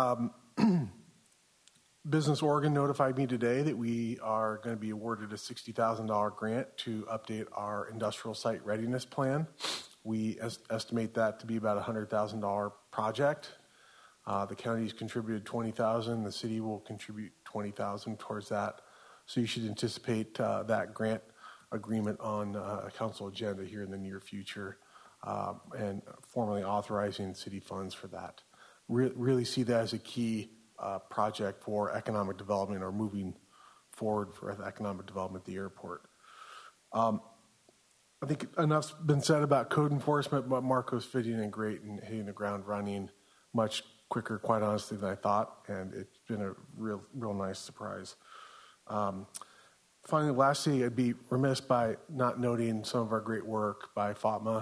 Business Oregon notified me today that we are going to be awarded a $60,000 grant to update our industrial site readiness plan. We estimate that to be about a $100,000 project. The county's contributed $20,000. The city will contribute $20,000 towards that. So you should anticipate that grant agreement on a council agenda here in the near future, and formally authorizing city funds for that. Really see that as a key project for economic development, or moving forward for economic development at the airport. I think enough's been said about code enforcement, but Marco's fitting in great and hitting the ground running much quicker, quite honestly, than I thought, and it's been a real nice surprise. Finally, lastly, I'd be remiss by not noting some of our great work by Fatma.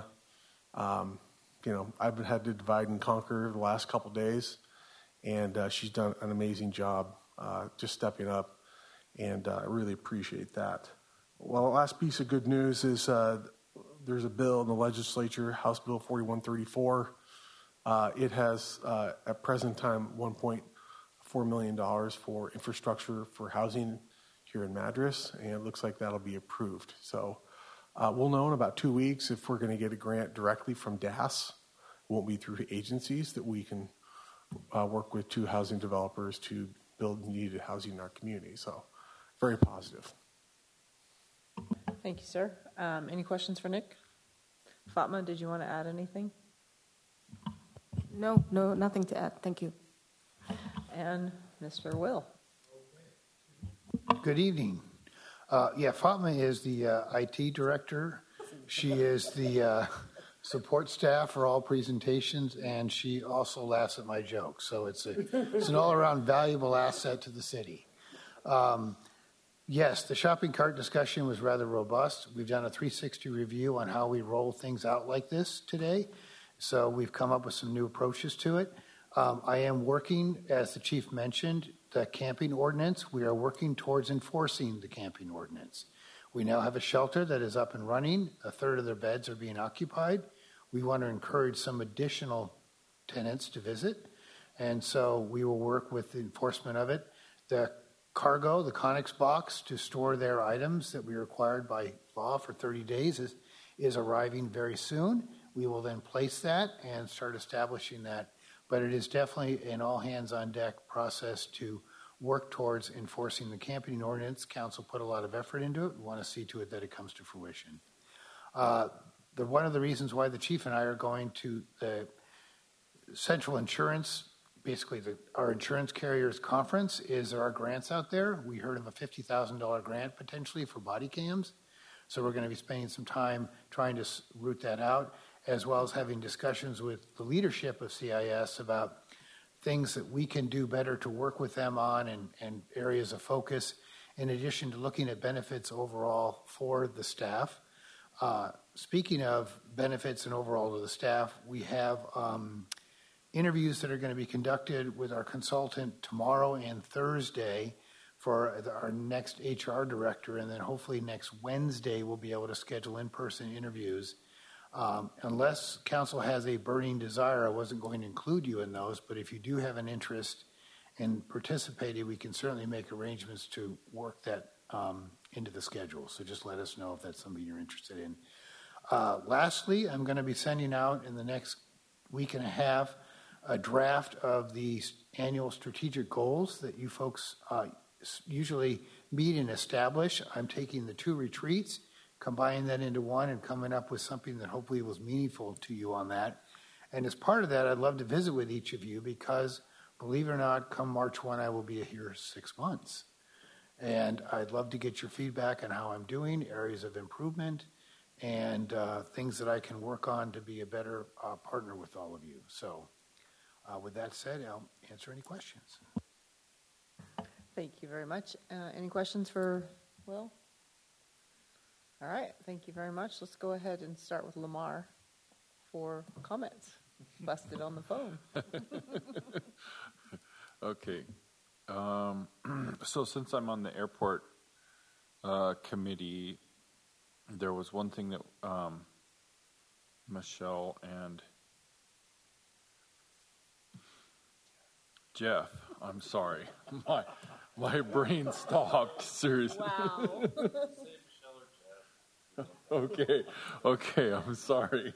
I've had to divide and conquer the last couple days, and she's done an amazing job just stepping up, and I really appreciate that. Well, the last piece of good news is there's a bill in the legislature, House Bill 4134. It has, at present time, $1.4 million for infrastructure for housing here in Madras, and it looks like that'll be approved. So we'll know in about 2 weeks if we're going to get a grant directly from DAS. It won't be through agencies, that we can work with two housing developers to build needed housing in our community. So very positive. Thank you, sir. Any questions for Nick? Fatma, did you want to add anything? No, nothing to add. Thank you. And Mr. Will. Good evening. Fatma is the IT director. She is the support staff for all presentations, and she also laughs at my jokes. So it's an all-around valuable asset to the city. Yes, the shopping cart discussion was rather robust. We've done a 360 review on how we roll things out like this today. So we've come up with some new approaches to it. I am working, as the chief mentioned, the camping ordinance. We are working towards enforcing the camping ordinance. We now have a shelter that is up and running. A third of their beds are being occupied. We want to encourage some additional tenants to visit. And so we will work with the enforcement of it. The cargo, the Conex box to store their items that we are required by law for 30 days is arriving very soon. We will then place that and start establishing that. But it is definitely an all-hands-on-deck process to work towards enforcing the camping ordinance. Council put a lot of effort into it. We want to see to it that it comes to fruition. One of the reasons why the chief and I are going to the central insurance basically our insurance carriers conference is there are grants out there. We heard of a $50,000 grant potentially for body cams. So we're going to be spending some time trying to root that out, as well as having discussions with the leadership of CIS about things that we can do better to work with them on and areas of focus, in addition to looking at benefits overall for the staff. Speaking of benefits and overall to the staff, we have interviews that are going to be conducted with our consultant tomorrow and Thursday for our next HR director, and then hopefully next Wednesday we'll be able to schedule in-person interviews. Unless council has a burning desire, I wasn't going to include you in those, but if you do have an interest in participating, we can certainly make arrangements to work that into the schedule. So just let us know if that's something you're interested in. Lastly, I'm going to be sending out in the next week and a half a draft of the annual strategic goals that you folks usually meet and establish. I'm taking the 2 retreats, combining that into one, and coming up with something that hopefully was meaningful to you on that. And as part of that, I'd love to visit with each of you because, believe it or not, come March 1, I will be here 6 months. And I'd love to get your feedback on how I'm doing, areas of improvement, and things that I can work on to be a better partner with all of you. So with that said, I'll answer any questions. Thank you very much. Any questions for Will? All right, thank you very much. Let's go ahead and start with Lamar for comments. Busted on the phone. Okay. So since I'm on the airport committee, there was one thing that Michelle and Jeff, I'm sorry, my brain stopped, seriously. Wow. Okay, I'm sorry.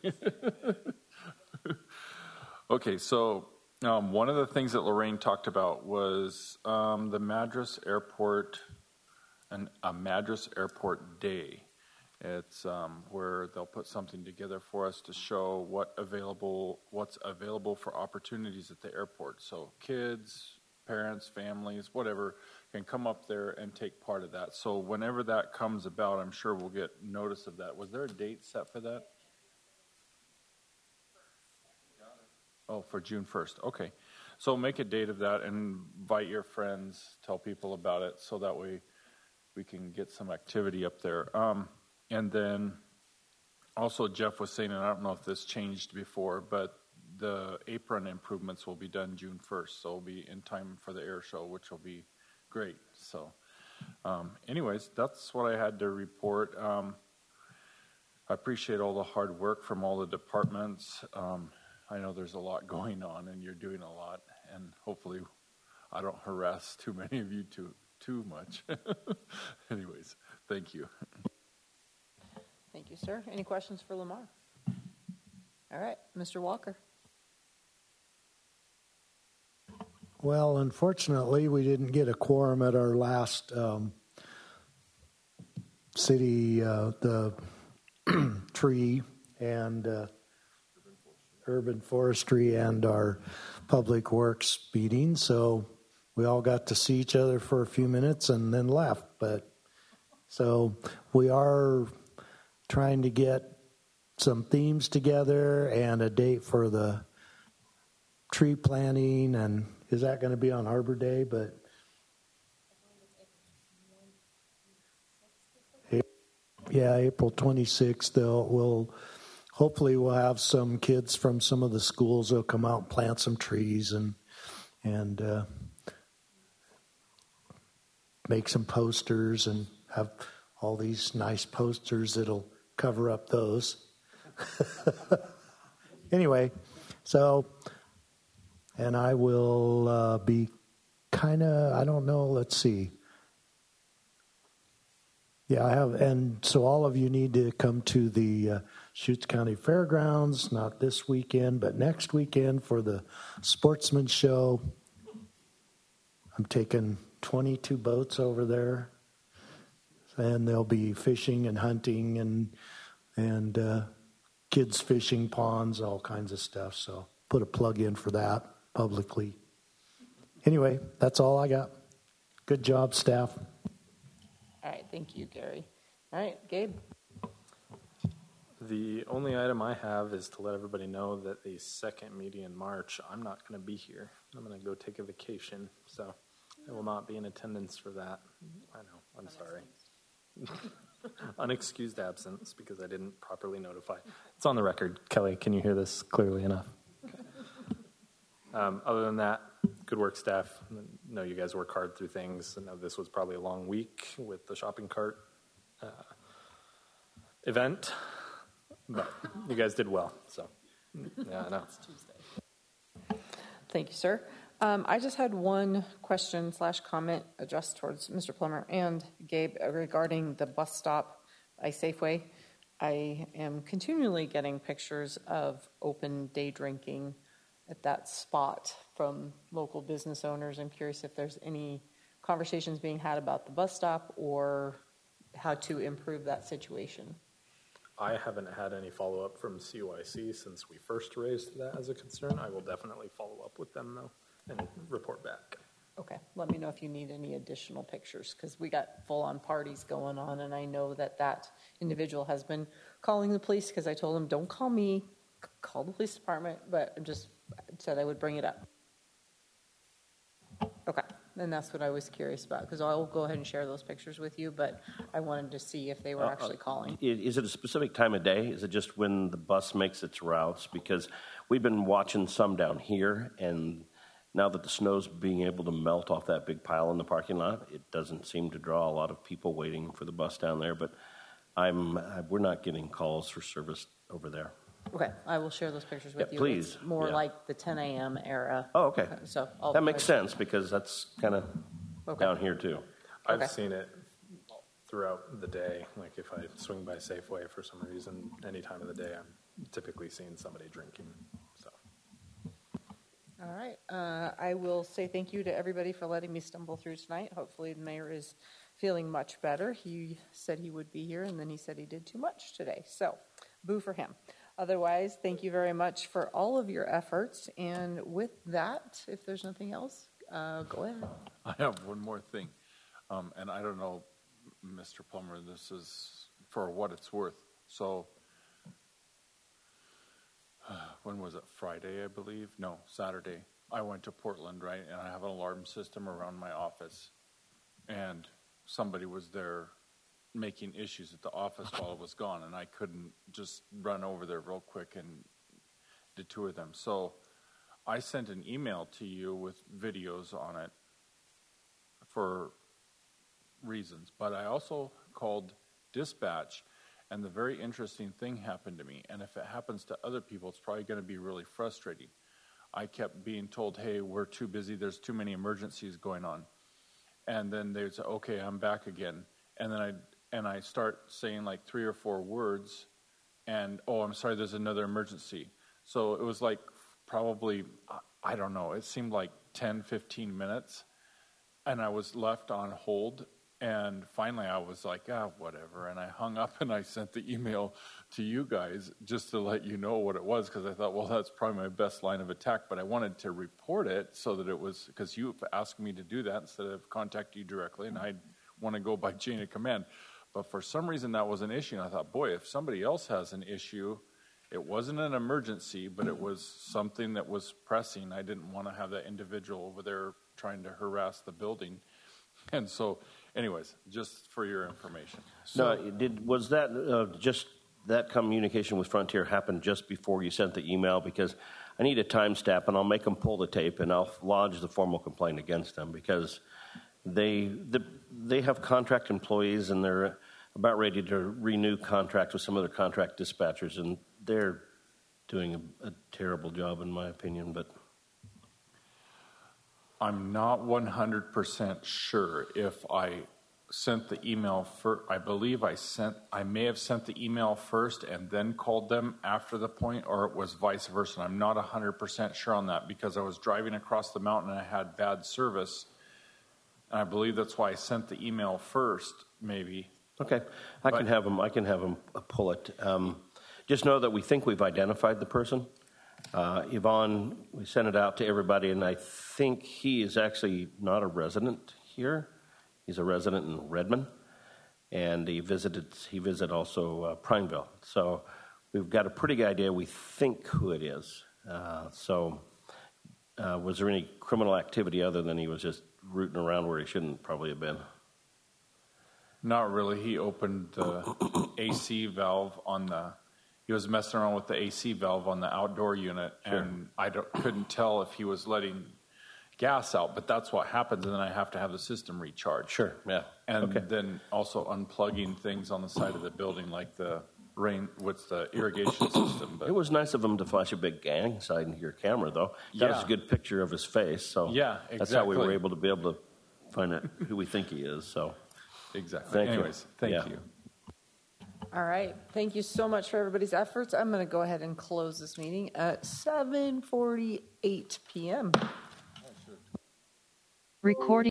Okay, so one of the things that Lorraine talked about was the Madras Airport, a Madras Airport Day. It's where they'll put something together for us to show what's available for opportunities at the airport. So kids, parents, families, whatever, can come up there and take part of that. So whenever that comes about, I'm sure we'll get notice of that. Was there a date set for that? Oh, for June 1st. Okay. So make a date of that and invite your friends, tell people about it so that way we can get some activity up there. And then also Jeff was saying, and I don't know if this changed before, but the apron improvements will be done June 1st. So it'll be in time for the air show, which will be great. So anyways, that's what I had to report. I appreciate all the hard work from all the departments. I know there's a lot going on and you're doing a lot, and hopefully I don't harass too many of you too much. Anyways, thank you. Thank you, sir. Any questions for Lamar? All right, Mr. Walker. Well, unfortunately, we didn't get a quorum at our last city, the tree and urban forestry and our public works meeting. So we all got to see each other for a few minutes and then left. But so we are trying to get some themes together and a date for the tree planting. And is that going to be on Arbor Day? But yeah, April 26th. Hopefully we'll have some kids from some of the schools that'll come out and plant some trees and make some posters and have all these nice posters that'll cover up those. Anyway, so, and I will be kind of, I don't know, let's see. Yeah, I have, and so all of you need to come to the Chutes County Fairgrounds, not this weekend, but next weekend for the Sportsman Show. I'm taking 22 boats over there, and they'll be fishing and hunting and kids fishing ponds, all kinds of stuff. So put a plug in for that publicly. Anyway, that's all I got. Good job, staff. All right, thank you, Gary. All right, Gabe. The only item I have is to let everybody know that the second meeting in March, I'm not going to be here. I'm going to go take a vacation, so I will not be in attendance for that. I know, I'm sorry. Unexcused absence because I didn't properly notify. It's on the record. Kelly, can you hear this clearly enough? Other than that, good work, staff. I know you guys work hard through things. I know this was probably a long week with the shopping cart event, but you guys did well. So, yeah, I know. It's Tuesday. Thank you, sir. I just had one question / comment addressed towards Mr. Plummer and Gabe regarding the bus stop by Safeway. I am continually getting pictures of open day drinking at that spot from local business owners. I'm curious if there's any conversations being had about the bus stop or how to improve that situation. I haven't had any follow-up from CYC since we first raised that as a concern. I will definitely follow up with them, though, and report back. Okay, let me know if you need any additional pictures, because we got full-on parties going on, and I know that that individual has been calling the police, because I told him, don't call me, call the police department, but I just said I would bring it up. Okay, and that's what I was curious about, because I'll go ahead and share those pictures with you, but I wanted to see if they were actually calling. Is it a specific time of day? Is it just when the bus makes its routes? Because we've been watching some down here, and now that the snow's being able to melt off that big pile in the parking lot, it doesn't seem to draw a lot of people waiting for the bus down there. But we're not getting calls for service over there. Okay, I will share those pictures with you. Please. It's more like the 10 a.m. era. Oh, okay. So that makes sense because that's kind of down here too. I've seen it throughout the day. Like if I swing by Safeway for some reason, any time of the day, I'm typically seeing somebody drinking. So. All right. I will say thank you to everybody for letting me stumble through tonight. Hopefully the mayor is feeling much better. He said he would be here, and then he said he did too much today. So boo for him. Otherwise, thank you very much for all of your efforts. And with that, if there's nothing else, go ahead. I have one more thing. And I don't know, Mr. Plummer, this is for what it's worth. So when was it? Friday, I believe? No, Saturday. I went to Portland, right? And I have an alarm system around my office. And somebody was there making issues at the office while I was gone, and I couldn't just run over there real quick and detour them. So I sent an email to you with videos on it for reasons, but I also called dispatch, and the very interesting thing happened to me, and if it happens to other people, it's probably going to be really frustrating. I kept being told, hey, we're too busy, there's too many emergencies going on. And then they'd say, okay, I'm back again. And then I start saying like 3 or 4 words, and, oh, I'm sorry, there's another emergency. So it was like probably, I don't know, it seemed like 10, 15 minutes, and I was left on hold, and finally I was like, whatever, and I hung up and I sent the email to you guys just to let you know what it was, because I thought, well, that's probably my best line of attack, but I wanted to report it so that it was, because you asked me to do that instead of contact you directly, and I want to go by chain of command. But for some reason, that was an issue. And I thought, boy, if somebody else has an issue, it wasn't an emergency, but it was something that was pressing. I didn't want to have that individual over there trying to harass the building. And so, anyways, just for your information. So, was that just that communication with Frontier happened just before you sent the email? Because I need a timestamp, and I'll make them pull the tape, and I'll lodge the formal complaint against them because they have contract employees, and they're about ready to renew contracts with some other contract dispatchers, and they're doing a terrible job, in my opinion. But I'm not 100% sure if I sent the email first. I believe I may have sent the email first and then called them after the point, or it was vice versa. I'm not 100% sure on that because I was driving across the mountain and I had bad service. And I believe that's why I sent the email first, maybe. Okay, I can have them pull it. Just know that we think we've identified the person, Yvonne, we sent it out to everybody, and I think he is actually not a resident here. He's a resident in Redmond, and he visited also Prineville. So we've got a pretty good idea, we think, who it is. Was there any criminal activity other than he was just rooting around where he shouldn't probably have been? Not really. He opened the AC valve he was messing around with the AC valve on the outdoor unit, Sure. and I couldn't tell if he was letting gas out, but that's what happens, and then I have to have the system recharged. Sure, yeah. And Okay. then also unplugging things on the side of the building, like the irrigation system. But It was nice of him to flash a big gang sign into your camera, though. That was Yeah. a good picture of his face. So Yeah, that's how we were exactly. able to find out who we think he is. So exactly. Thank you. Anyways, thank Yeah. you. All right. Thank you so much for everybody's efforts. I'm going to go ahead and close this meeting at 7:48 p.m. Recording